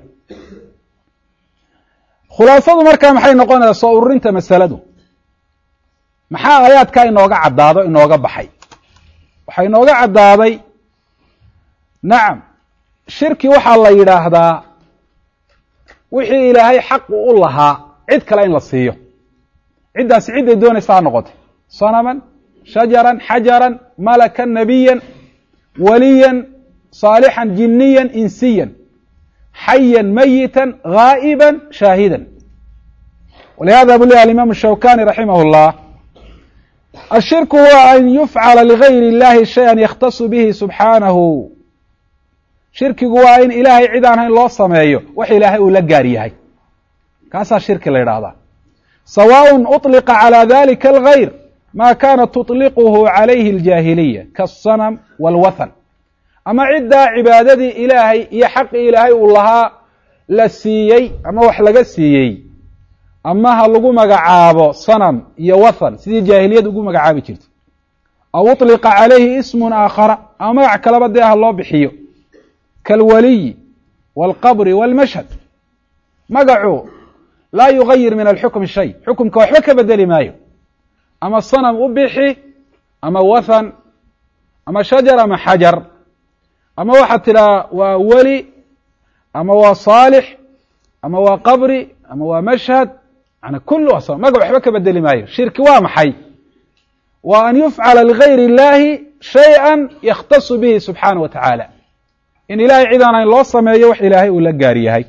khulaasadu markaa maxay noqonaysaa soo ururinta masaladu maxaa aayaadkaa inooga caddaado inooga baxay waxaa inooga caddaaday nacam shirki waxaa la yidhaahdaa wixii ilaahay xaq u lahaa cid kale in la siiyo ciddaasi cidday doonaysa ha noqotay sanaman shajaran xajaran malakan nabiyan waliyan saalixan jiniyan insiyan xayan mayitan gaa'iban shaahidan walihada bu lehy alimaam الshawkani raximah اllah ashirku huwa an yufcala ligayr اllahi shayئa yakhtasu bihi subxaanahu shirkigu waa in ilaahay cid aan hayn loo sameeyo wax ilaahay uu la gaar yahay kaasaa shirki la yidhaahdaa sawaaء uطliqa calى dalika algayr ma kanat tuطliquhu calayhi اljaahiliya kaالsanam wاlwathan ama ciddaa cibaadadii ilaahay iyo xaqii ilaahay uu lahaa la siiyey ama wax laga siiyey ama ha lagu magacaabo sanam iyo wathan sidii jaahiliyad ugu magacaabi jirtay aw uطliqa calayhi ismun aakhara ama magac kaleba dee ha loo bixiyo kaalwaliyi wاlqabri wاlmashhad magacu laa yugayir min alxukmi shay xukumka waxba ka bedeli maayo ama sanam u bixi ama wathan ama shajar ama xajar ama waxaad tidhaha waa weli ama waa saalix ama waa qabri ama waa mashhad yani kul magac waxba ka bedeli maayo shirki waa maxay waa an yufcala ligayr اllahi shayئa yakhtasu bihi subxaanaه wa tacaala in ilahay cid aan hayn loo sameeyo wax ilaahay uu la gaar yahay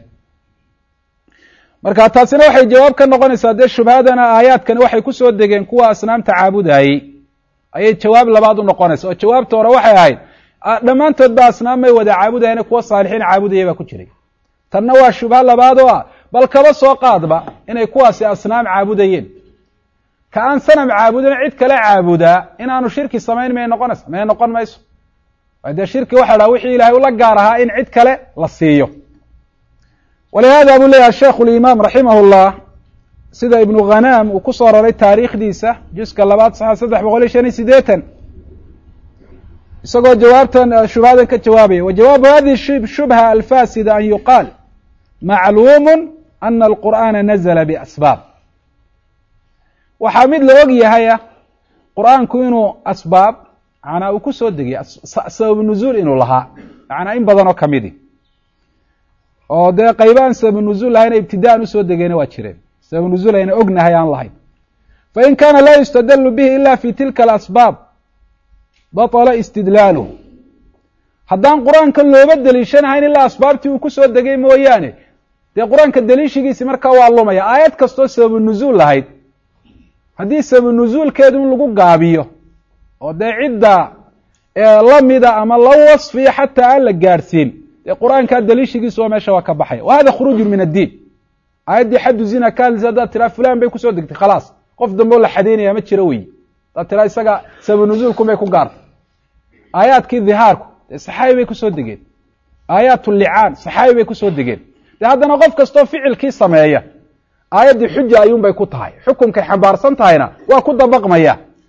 marka taasina waxay jawaab ka noqonaysaa dee shubhadana aayaadkani waxay ku soo degeen kuwa asnaamta caabudayey ayay jawaab labaad u noqonaysa oo jawaabta hore waxay ahayd dhammaantood ba asnaam may wada caabudayeen kuwa saalixiin caabudaya baa ku jiray tanna waa shubha labaad oo ah bal kaba soo qaadba inay kuwaasi asnaam caabudayeen ka aan sanam caabudin cid kale caabudaa inaanu shirki samayn may noqonaysa may noqon mayso dee shirki waxa dhaha wixii ilahay ula gaar ahaa in cid kale la siiyo walihada buu leeyahay sheikhu limaam raximah اllah sida ibnu khanaam uu ku soo raray taariikhdiisa juska labaad saxa saddex boqol iyo shan iyo sideetan isagoo jawaabtan shubhadan ka jawaabaya wa jawaabu hadihi shubha alfasida an yuqaal macluumu ana alqur'aana nazla biasbaab waxaa mid la og yahaya qur'aanku inuu asbaab macnaa uu ku soo degiyay sabab nuzuul inuu lahaa macnaa in badan oo kamidi oo dee qayba aan sabab nuzuul lahayna ibtidaan usoo degeyna waa jireen sabab nuzuul ayna ognahay aan lahayn fain kana laa yustadlu bihi ila fi tilka alasbaab baطla istidlaaluhu haddaan qur-aanka looba deliishanahayn ilaa asbaabtii uu ku soo degay mooyaane dee qur-aanka deliishigiisi markaa waa lumaya aayad kastoo sababu nuzuul lahayd haddii sababu nuzuulkeedu in lagu gaabiyo oo dee cidda lamida ama la wasfiya xataa aan la gaadhsiin dee qur-aankaa deliishigiisu waa meesha waa ka baxaya wa hada khuruuju min addiin aayaddii xaddu zina kaadisa haddaad tiraa fulaan bay kusoo degtay khalaas qof dambe oo la xadaynaya ma jiro wey haddaad tiraa isaga sabab nuzuulkumay ku gaartay aayaadkii dhihaarku dee saxaabi bay kusoo degeen aayaat licaan saxaabi bay kusoo degeen dee haddana qof kastoo ficilkii sameeya aayaddii xuja ayuunbay ku tahay xukumkay xambaarsan tahayna waa ku dabaqmaya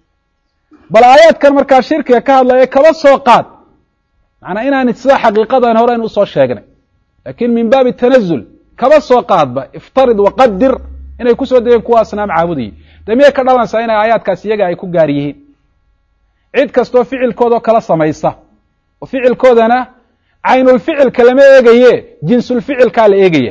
bal aayaadkan markaa shirkiga ka hadlaya kaba soo qaad macnaa inaan sida xaqiiqadan hore aynu usoo sheegnay laakiin min baabi tanazul kaba soo qaadba iftarid waqadir inay kusoo degeen kuwa asnaam caabudayay dee miyay ka dhalanaysaa inay aayaadkaas iyaga ay ku gaar yihiin cid kastoo ficilkoodao kala samaysa oo ficilkoodana caynulficilka lama eegaye jinsulficilkaa la eegaya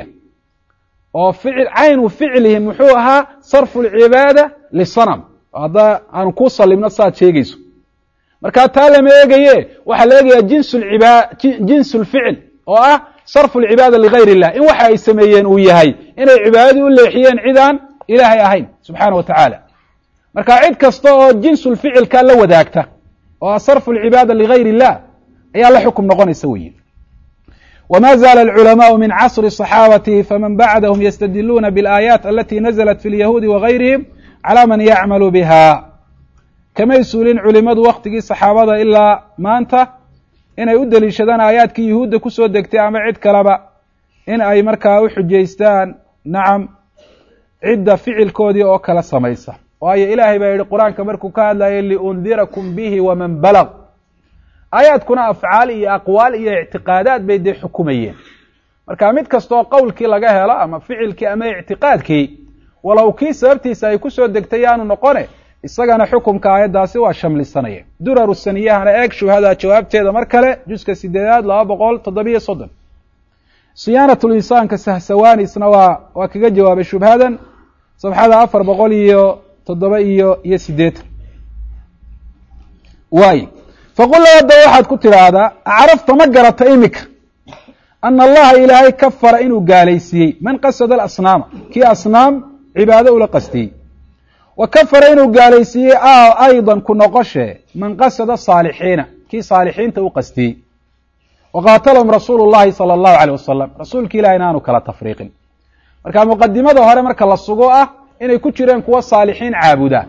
oo ficil caynu ficlihi muxuu ahaa sarfu lcibaada lisanam hadda aanu ku salimno saaad sheegayso markaa taa lama eegaye waxaa la eegayaa jinsulciba jinsulficil oo ah sarfu lcibaada ligayr illah in waxa ay sameeyeen uu yahay inay cibaadadii u leexiyeen cid aan ilaahay ahayn subxaana wa tacaala marka cid kasta oo jinsulficilkaa la wadaagta oo ah sarfu lcibaada ligayr illah ayaa la xukum noqonaysa weyi wma zaala alculamaءu min casri صaxaabati faman bacdahum ystadiluuna biاlaayaat alati naزlat fi lyahuudi wagayrihim calى man yacmalu biha kamay suulin culimadu waktigii saxaabada ilaa maanta inay u deliishadaan aayaadkii yuhuudda kusoo degtay ama cid kaleba in ay markaa u xujaystaan nacam cidda ficilkoodii oo kala samaysa waayo ilaahay baa yihi qur-aanka markuu ka hadlayay liundirakum bihi waman balg aayaadkuna afcaal iyo aqwaal iyo ictiqaadaad bay dee xukumayeen marka mid kastoo qowlkii laga helo ama ficilkii ama ictiqaadkii walow kii sababtiisa ay kusoo degtay yaanu noqone isagana xukumka aayaddaasi waa shamlisanaya duraru saniyahana eeg shubhada jawaabteeda mar kale juska sideedaad laba boqol toddobiyo soddon siyaanatulinsaanka sahsawanisna waa waa kaga jawaabay shubhadan sabxada afar boqol iyo toddoba iyo iyo sideetan waay faqul hadda waxaad ku tidhaahdaa acrafta ma garata imika ana allaha ilaahay kafara inuu gaalaysiiyey man qasada alasnaama kii asnaam cibaado ula qastiyey wa kafara inuu gaalaysiiyey aydan ku noqoshe man qasada saalixiina kii saalixiinta u qastiyey waqaatalahum rasuulu llahi sala allahu aleyh wasalam rasuulki ilahi inaanu kala tafriiqin marka muqadimada hore marka la sugo ah inay ku jireen kuwa saalixiin caabuda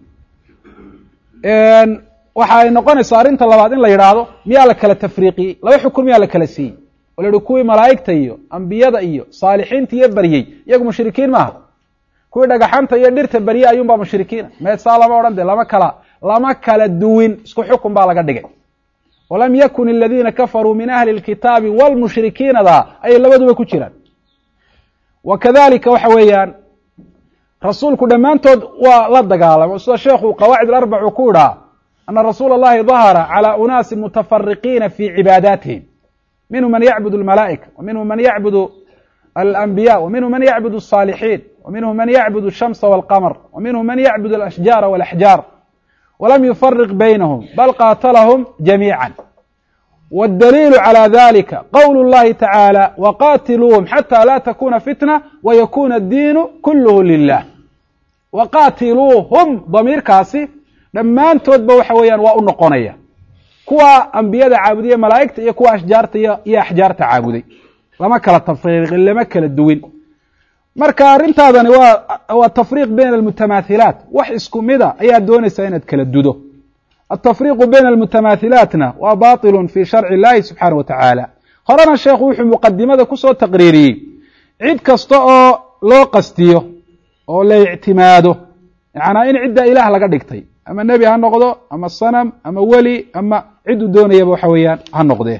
waxa ay noqonaysaa arrinta labaad in la yidhaahdo miyaa la kala tafriiqiyey laba xukun miyaa la kala siiyey oo la yihi kuwii malaa'igta iyo ambiyada iyo saalixiinta iyo baryey iyagu mushrikiin maaha kuwii dhagaxanta iyo dhirta baryey ayuunbaa mushrikiina meesaa lama odhan de lama kala lama kala duwin isku xukun baa laga dhigay walam yakun aladiina kafaruu min ahli lkitaabi wlmushrikiinada ayay labaduba ku jiraan wa kadalika waxa weeyaan rasuulku dhammaantood waa la dagaalamo sida sheekhu qawaacid alarbacu ku idhaa ana rasuula اllahi dahara calى unaasi mutafariqiina fi cibaadaatihim minhu man yacbud اlmalaa'ika wa minhu man yacbud alanbiya wa minhu man yacbud الصaalixiin wa minhu man yacbud الshamsa wاlqamr wa minhu man yacbud alashjaara wاlaxjaar walam yufariq baynahum bal qaatalahum jamiica wاdaliilu calى dalika qowl اllahi tacaalى waqaatiluuhum xatى la takuna fitna wayakuna addiinu kulluhu lilah waqaatiluuhum damiirkaasi dhammaantoodba waxa weeyaan waa u noqonaya kuwa ambiyada caabudiye malaa'igta iyo kuwa ashjaarta iyo iyo axjaarta caabuday lama kala tafriiqin lama kala duwin marka arrintaadani waa waa tafriiq bayna almutamaathilaat wax isku mida ayaa doonaysaa inaad kala dudo altafriiqu bayna almutamaathilaatna waa batilun fi sharci illahi subxaana wa tacaala horena sheekhu wuxuu muqadimada kusoo taqriiriyey cid kasta oo loo qastiyo oo la ictimaado yacnaa in cidda ilaah laga dhigtay ama nebi ha noqdo ama sanam ama weli ama cidduu doonayaba waxa weeyaan ha noqdee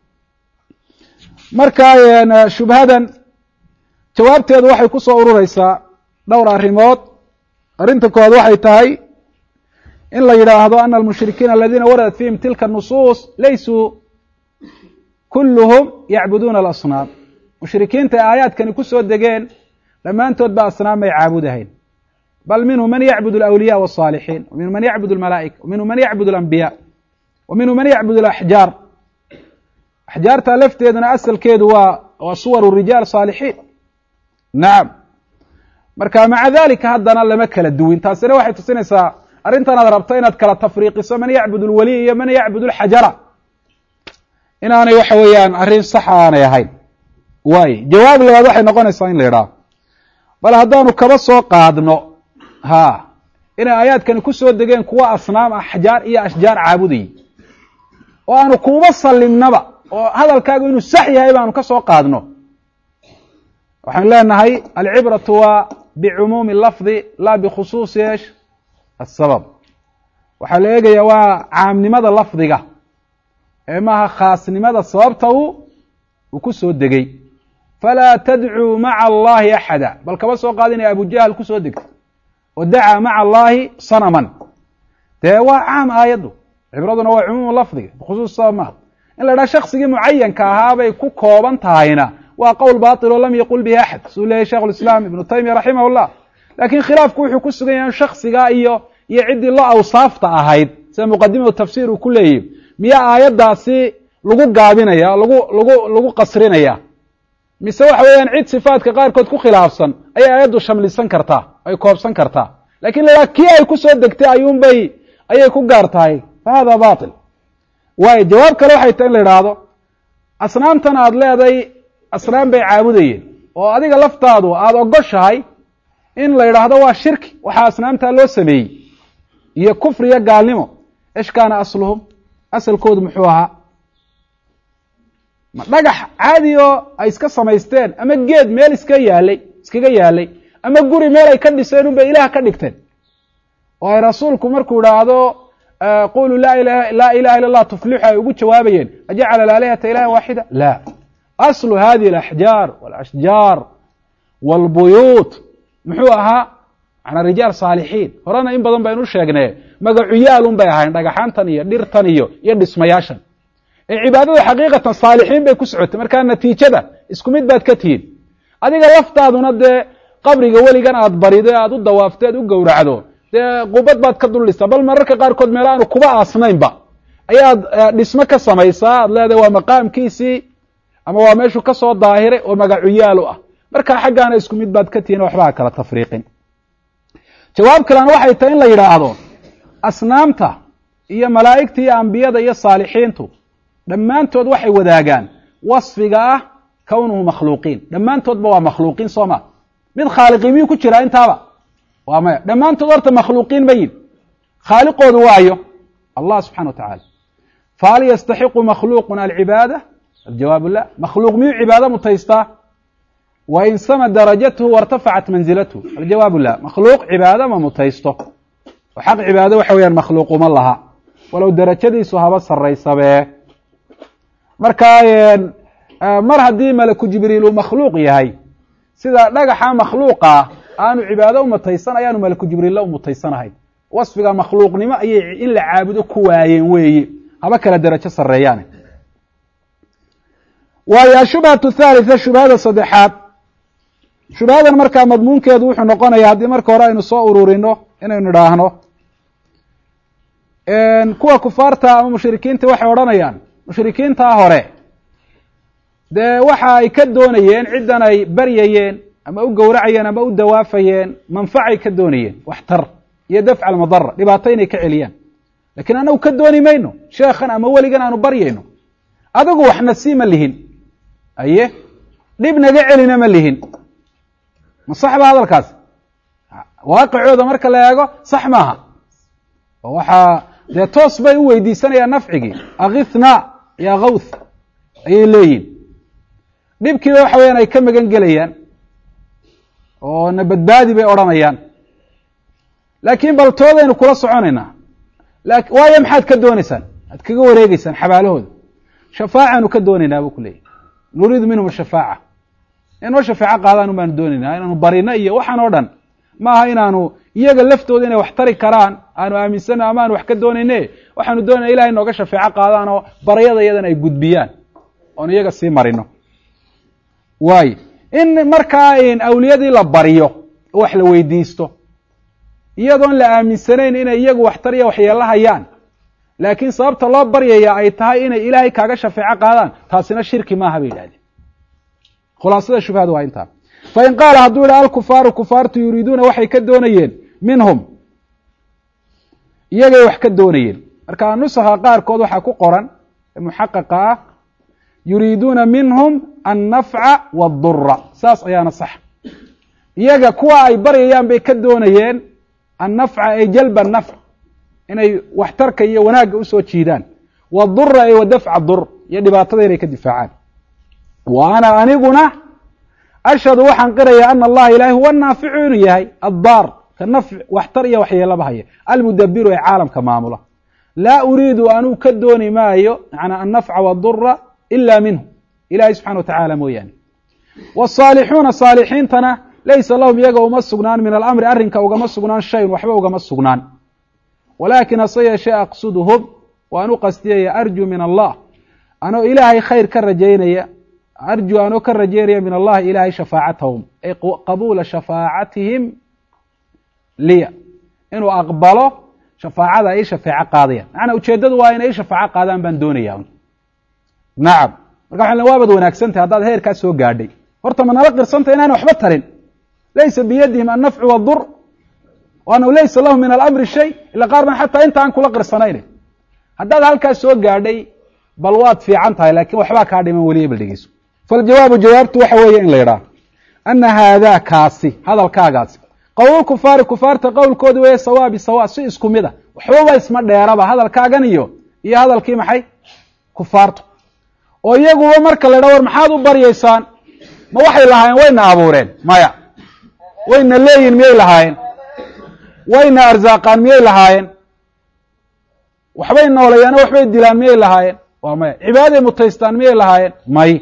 marka shubhadan jawaabteedu waxay ku soo urureysaa dhowr arrimood arrinta koowaad waxay tahay in la yidhaahdo ana almushrikiina aladiina waradat fihim tilka nusuus laysuu kulluhum yacbuduuna alasnaam mushrikiinta ay aayaadkani ku soo degeen dhammaantood ba asnaam may caabudahayn bal minhu man yacbud alawliya wالصaalixiin wa minhu man yacbud almalaa'ika wa minhu man yacbud alambiya wa minhu man yacbud alaxjaar axjaarta lafteeduna asalkeedu waa waa suwaru rijaal saalixiin nacam marka maca dalika haddana lama kala duwin taasina waxay tusinaysaa arrintan aad rabto inaad kala tafriiqiso man yacbud alwaliy iyo man yacbud alxajara inaanay waxa weeyaan arrin sax aanay ahayn waaye jawaab labaad waxay noqonaysaa in la yidhaaho bal haddaanu kaba soo qaadno ha inay aayaadkani ku soo degeen kuwa asnaam axjaar iyo ashjaar caabudayay oo aanu kuuba sallimnaba oo hadalkaagu inuu sax yahay baanu ka soo qaadno waxaan leenahay alcibratu waa bicumuumi lafdi laa bikhusuusi eesh asabab waxaa la eegayaa waa caamnimada lafdiga ee maaha khaasnimada sababta uu uu ku soo degay falaa tadcuu maca allahi axada bal kaba soo qaad inay abujahal ku soo degtay oo dacaa maca allahi sanaman dee waa caam aayaddu cibraduna waa cumuumu lafdiga bikhusuus sabab maaha in la idhaha shaksigii mucayanka ahaabay ku kooban tahayna waa qowl batil oo lam yaqul bihi axad suu leeyahy sheikh lislaam ibnu taymiya raximah llah laakiin khilaafku wuxuu ku sugan yahay in shaksigaa iyo iyo ciddii la awsaafta ahayd sida muqadimatu tafsiir uu ku leeyahy miyaa aayaddaasi lagu gaabinaya lagu lagu lagu qasrinaya mise waxa weeyaan cid sifaadka qaarkood ku khilaafsan ayay aayaddu shamlisan kartaa ay koobsan kartaa lakin la kii ay ku soo degtay ayuunbay ayay ku gaar tahay fa hada batil waayo jawaab kale waxay tahay in la idhaahdo asnaamtan aada leeday asnaam bay caabudayeen oo adiga laftaadu aada ogoshahay in la yidhaahdo waa shirki waxaa asnaamtaa loo sameeyey iyo kufri iyo gaalnimo esh kaana asluhum asalkoodu muxuu ahaa ma dhagax caadi oo ay iska samaysteen ama geed meel iska yaalay iskaga yaalay ama guri meel ay ka dhiseen unbay ilaah ka dhigteen oo ay rasuulku markuu idhaahdo quluu laa ilaha laa ilaha illa allah tuflixu ay ugu jawaabayeen ajacala alaalihata ilaha waaxida la aslu hadihi alaxjaar walashjaar walbuyuut muxuu ahaa macnaa rijaal saalixiin horena in badan baynu sheegnee magacuyaalun bay ahayn dhagaxaantan iyo dhirtan iyo iyo dhismayaashan ee cibaadada xaqiiqatan saalixiin bay ku socotay markaa natiijada isku mid baad ka tihiin adiga laftaaduna dee qabriga weligan aad barido aad u dawaafto aad u gowracdo dee qubad baad ka dul dhistaa bal mararka qaarkood meel aanu kuba aasnaynba ayaad dhismo ka samaysaa aad leedahay waa maqaamkiisii ama waa meeshuu ka soo daahiray oo magacuyaalu ah markaa xaggaana isku mid baad ka tihiin waxbaa kala tafriiqin jawaab kalena waxay tahay in la yidhaahdo asnaamta iyo malaa'igta iyo ambiyada iyo saalixiintu dhammaantood waxay wadaagaan wasfiga ah kownuhu makhluuqiin dhammaantoodba waa makhluuqiin soo ma mid khaaliqii miyuu ku jiraa intaaba waa maya dhammaantood horta makhluuqiin ma yihin khaaliqoodu waayo allah subxana wa tacala fahal yastaxiqu makhluuqun alcibaada aljawaabu la makhluuq miyuu cibaado mutaystaa wain sama darajatuhu wairtafacat manzilatuhu aljawaabu la makhluuq cibaado ma mutaysto oo xaq cibaado waxa weeyaan makhluuquma laha walow darajadiisu haba sarraysabee markaa mar haddii malaku jibriil uu makhluuq yahay sida dhagaxa makhluuqa aanu cibaado u mutaysan ayaanu malaku jibriilla u mutaysanahay wasfiga makhluuqnimo ayay in la caabudo ku waayeen weeye haba kala darajo sarreeyaane waayo ashubhatu thalitha shubhada saddexaad shubhadan markaa madmuunkeedu wuxuu noqonayaa haddii marka hore aynu soo ururino inaynu idhaahno kuwa kufaarta ama mushrikiinta waxay odhanayaan mushrikiintaa hore dee waxa ay ka doonayeen ciddan ay baryayeen ama u gowracayeen ama u dawaafayeen manfacay ka doonayeen waxtar iyo dafca almadara dhibaato inay ka celiyaan lakiin anagu ka dooni mayno sheekhan ama weligan aanu baryayno adigu waxna sii ma lihin aye dhib naga celina ma lihin ma sax ba hadalkaas waaqicooda marka la eego sax maaha oo waxaa dee toos bay u weydiisanayaan nafcigii akithnaa ya kawth ayay leeyihin dhibkiiba waxa weyaan ay ka magan gelayaan oo na badbaadi bay odhanayaan laakiin bal toodaynu kula soconaynaa waayo maxaad ka doonaysaan aad kaga wareegeysaan xabaalahooda shafaacaanu ka doonaynaa buu ku leeyahy nuriidu minhum ashafaaca inoo shafaaco qaadaan baanu doonaynaa inaanu barino iyo waxaan oo dhan maaha inaanu iyaga laftooda inay wax tari karaan aanu aaminsano ama aanu wax ka doonayne waxaanu doonayna ilahay nooga shafeeco qaadaan oo baryada iyadana ay gudbiyaan oon iyaga sii marino waayo in markaa awliyadii la baryo oo wax la weydiisto iyadoon la aaminsanayn inay iyagu waxtar iyo waxyeelo hayaan laakiin sababta loo baryaya ay tahay inay ilaahay kaaga shafeeco qaadaan taasina shirki maaha bay yidhahdeen khulaasada shubhada waa intaa fain qaala hadduu yidhaha alkufaaru kufaartu yuriiduuna waxay ka doonayeen minhum iyagay wax ka doonayeen marka nusakha qaarkood waxaa ku qoran muxaqaqa ah yuriiduuna minhum annafca waadura saas ayaana sax iyaga kuwa ay baryayaan bay ka doonayeen annafca ay jalba annafc inay waxtarka iyo wanaagga usoo jiidaan wadura ay wadafca dur iyo dhibaatada inay ka difaacaan wa ana aniguna ashhadu waxaan qirayaa ana allaha ilahi huwa naaficu inuu yahay addaar ka nafc waxtar iyo waxyeelaba haya almudabiru ee caalamka maamula laa uriidu anuu ka dooni maayo yana annafca wadura ila minhu ilahi subxana wa tacaala mooyaane waalsaalixuuna saalixiintana laysa lahum iyaga uma sugnaan min alamri arrinka ugama sugnaan shayun waxba ugama sugnaan walaakin hase yeeshee aqsuduhum waan u qastiyaya arju min allah anoo ilaahay khayr ka rajaynaya arju anoo ka rajaynaya min allahi ilaahay shafaacatahum ay qabuula shafaacatihim liya inuu aqbalo shafaacada ay shafeeco qaadayaan macnaa ujeeddadu waa inay shafaaco qaadaan baan doonaya nacam marka waxaan waabad wanaagsantahay haddaad heerkaa soo gaadhay horta ma nala qirsantay inaana waxba tarin laysa biyadihim annafcu wadur wa annahu laysa lahum min alamri shay ila qaar ban xataa inta aan kula qirsanayne haddaad halkaas soo gaadhay bal waad fiican tahay laakiin waxbaa kaa dhiman weliya bal dhegeyso faljawaabu jawaabtu waxa weeye in la yidhaah ana haadaa kaasi hadalkaagaasi qowl kufaari kufaarta qowlkoodi weeye sawa bisawa si isku mid a waxbaba isma dheeraba hadalkaagan iyo iyo hadalkii maxay kufaartu oo iyaguba marka la yidhaha war maxaad u baryaysaan ma waxay lahaayeen wayna abuureen maya wayna leeyihin miyay lahaayeen wayna arsaaqaan miyay lahaayeen waxbay nooleyaano waxbay dilaan miyay lahaayeen waa maya cibaaday mutaystaan miyay lahaayeen may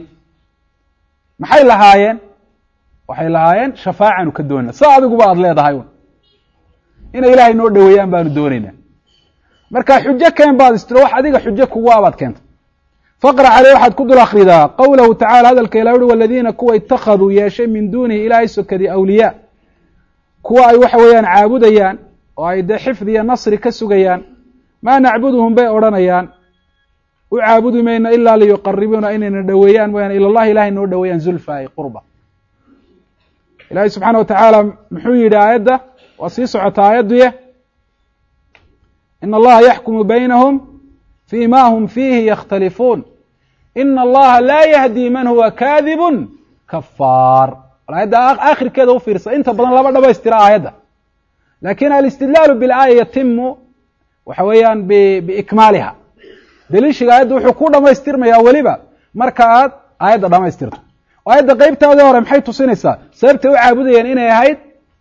maxay lahaayeen waxay lahaayeen shafaacaanu ka doonayna sa adiguba aada leedahay un inay ilaahay noo dhoweeyaan baanu doonaynaa marka xujo keen baad istiro wax adiga xujo kugu abaad keenta faqra caley waxaad ku dul akridaa qowlahu tacala hadalka ilah uhi waladiina kuwa ittakhaduu yeeshay min duunihi ilaahay sokadii awliyaa kuwa ay waxa weeyaan caabudayaan oo ay dee xifdi iyo nasri ka sugayaan maa nacbuduhum bay odhanayaan u caabudi mayna ilaa liyuqaribuuna inayna dhoweeyaan mooyaane ila llahi ilahay noo dhoweeyaan zulfa ay qurba ilaahay subxaana wa tacaala muxuu yidhi aayadda waa sii socota aayadduye ina allaha yaxkumu baynahum fi ma hum fiihi yakhtalifuun ina allaha laa yahdi man huwa kaadibun kafaar aayadda aakhirkeeda u fiirsa inta badan laba dhamaystira aayadda lakin alistidlaalu bilaaya yatimu waxa weeyaan biikmaaliha daliishiga aayadda wuxuu ku dhamaystirmayaa weliba marka aad aayadda dhamaystirto aayadda qeybtaadii hore maxay tusinaysaa sababtay u caabudayeen inay ahayd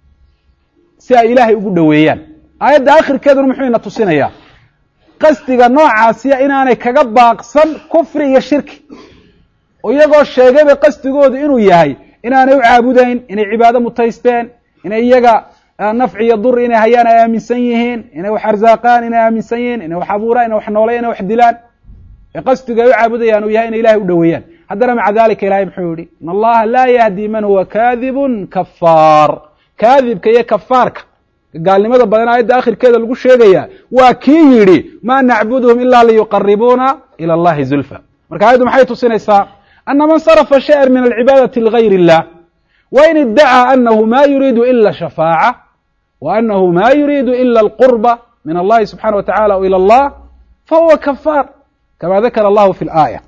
si ay ilaahay ugu dhoweeyaan aayadda aakhirkeeduna muxuu ina tusinayaa qasdiga noocaasiya inaanay kaga baaqsan kufri iyo shirki oo iyagoo sheegayba qasdigoodu inuu yahay inaanay u caabudayn inay cibaado mutaysteen inay iyaga nafci iyo dur inay hayaan ay aaminsan yihiin inay wax arsaaqaan inay aaminsan yihiin inay wax abuuraan inay wax nooleyan inay wax dilaan ee qasdiga ay u caabudayaan uu yahay inay ilahay u dhoweeyaan haddana maca dalika ilahay muxuu yihi in allaha laa yahdi man huwa kaadibun kafaar kaadibka iyo kafaarka gaalnimada badan aayadda akhirkeeda lagu sheegaya waa kii yidhi ma nacbuduhum ila liyuqaribuuna ila allahi zulfa marka aayaddu maxay tusinaysaa ana man sarafa shay'an min alcibaadati ligayr illah wain iddacaa anahu ma yuriidu ila shafaaca wa anahu ma yuriidu ila alqurba min allahi subxana wa tacala o ila allah fahuwa kafaar kama dakara allahu fi laaya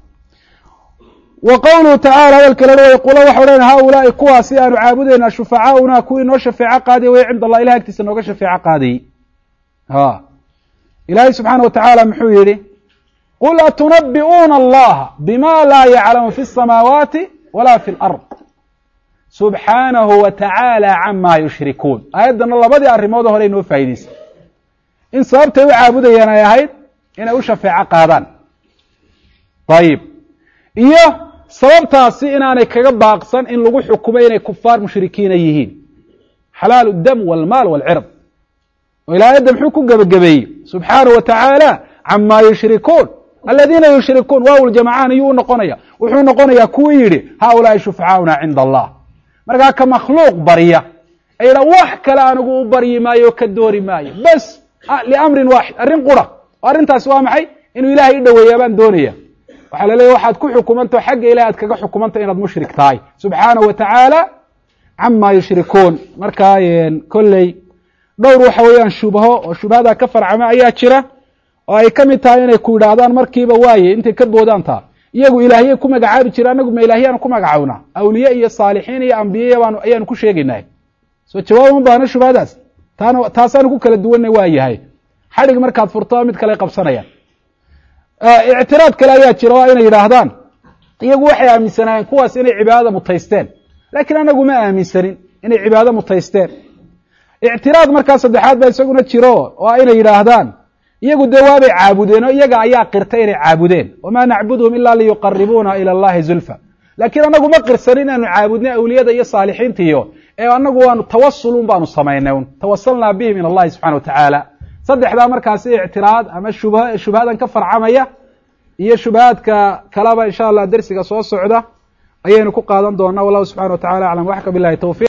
wa qowluhu tacala hadalka la way qula waxa odhan haulaai kuwaasi aanu caabudayna shufacaauna kuwii noo shafeeco qaadaya way cinda allah ilahay agtiisa nooga shafeeco qaadayey ha ilaahay subxaana wa tacaala muxuu yihi qul atunabi'uuna allaha bima laa yaclamu fi الsamaawaati wala fi اlard subxaanahu wa tacaala cama yushrikuun aayaddana labadii arrimood hore inoo faa'idaysay in sababtay u caabudayeen ay ahayd inay u shafeeco qaadaan ayib iyo sababtaasi inaanay kaga baaqsan in lagu xukumay inay kufaar mushrikiina yihiin xalaalu dam walmaal walcird oo ilaa aayadda muxuu ku gebagabeeyey subxaanahu wa tacaala cama yushrikuun aladiina yushrikuun waawl jamacaan iyuu u noqonaya wuxuu noqonayaa kuwii yidhi haulaai shufacaauna cinda allah markaa ka makhluuq barya ay yidha wax kale anigu u baryi maayo o ka doori maayo bas liamrin waaxid arrin qura oo arrintaasi waa maxay inuu ilaahay i dhoweeyaa baan doonaya waxaa la leeyahy waxaad ku xukumantao xagga ilahi aad kaga xukumantao inaad mushrik tahay subxaanahu wa tacaala cama yushrikuun markaa kolley dhowr waxa weeyaan shubho oo shubhada ka farcama ayaa jira oo ay ka mid tahay inay ku yidhaahdaan markiiba waaye intay ka boodaan taa iyagu ilaahiyey ku magacaabi jira anagu ma ilaahiyaan ku magacawnaa awliye iyo saalixiin iyo ambiye baanu ayaanu ku sheegaynaa soo jawaab uma baahna shubhadaas taana taasaanu ku kala duwanay waa yahay xadhig markaad furto mid kale qabsanayaan ictiraad kale ayaa jira waa inay yidhaahdaan iyagu waxay aaminsanaayeen kuwaas inay cibaadada mutaysteen laakiin anagu ma aaminsanin inay cibaado mutaysteen ictiraad markaa saddexaad baa isaguna jiro waa inay yidhaahdaan iyagu dee waabay caabudeen oo iyaga ayaa qirtay inay caabudeen wamaa nacbuduhum ila liyuqaribuuna ila allahi zulfa laakiin anagu ma qirsanin inaanu caabudnay awliyada iyo saalixiinta iyo ee anagu waanu tawasulun baanu samaynay un tawasalnaa bihim ila allahi subxana wa tacaala saddexdaa markaasi ictiraad ama shubha shubhadan ka farcamaya iyo shubhaadka kaleba insha allah dersiga soo socda ayaynu ku qaadan doonaa wallahu subxana wa tacala aclam waxka bilahi tawfiq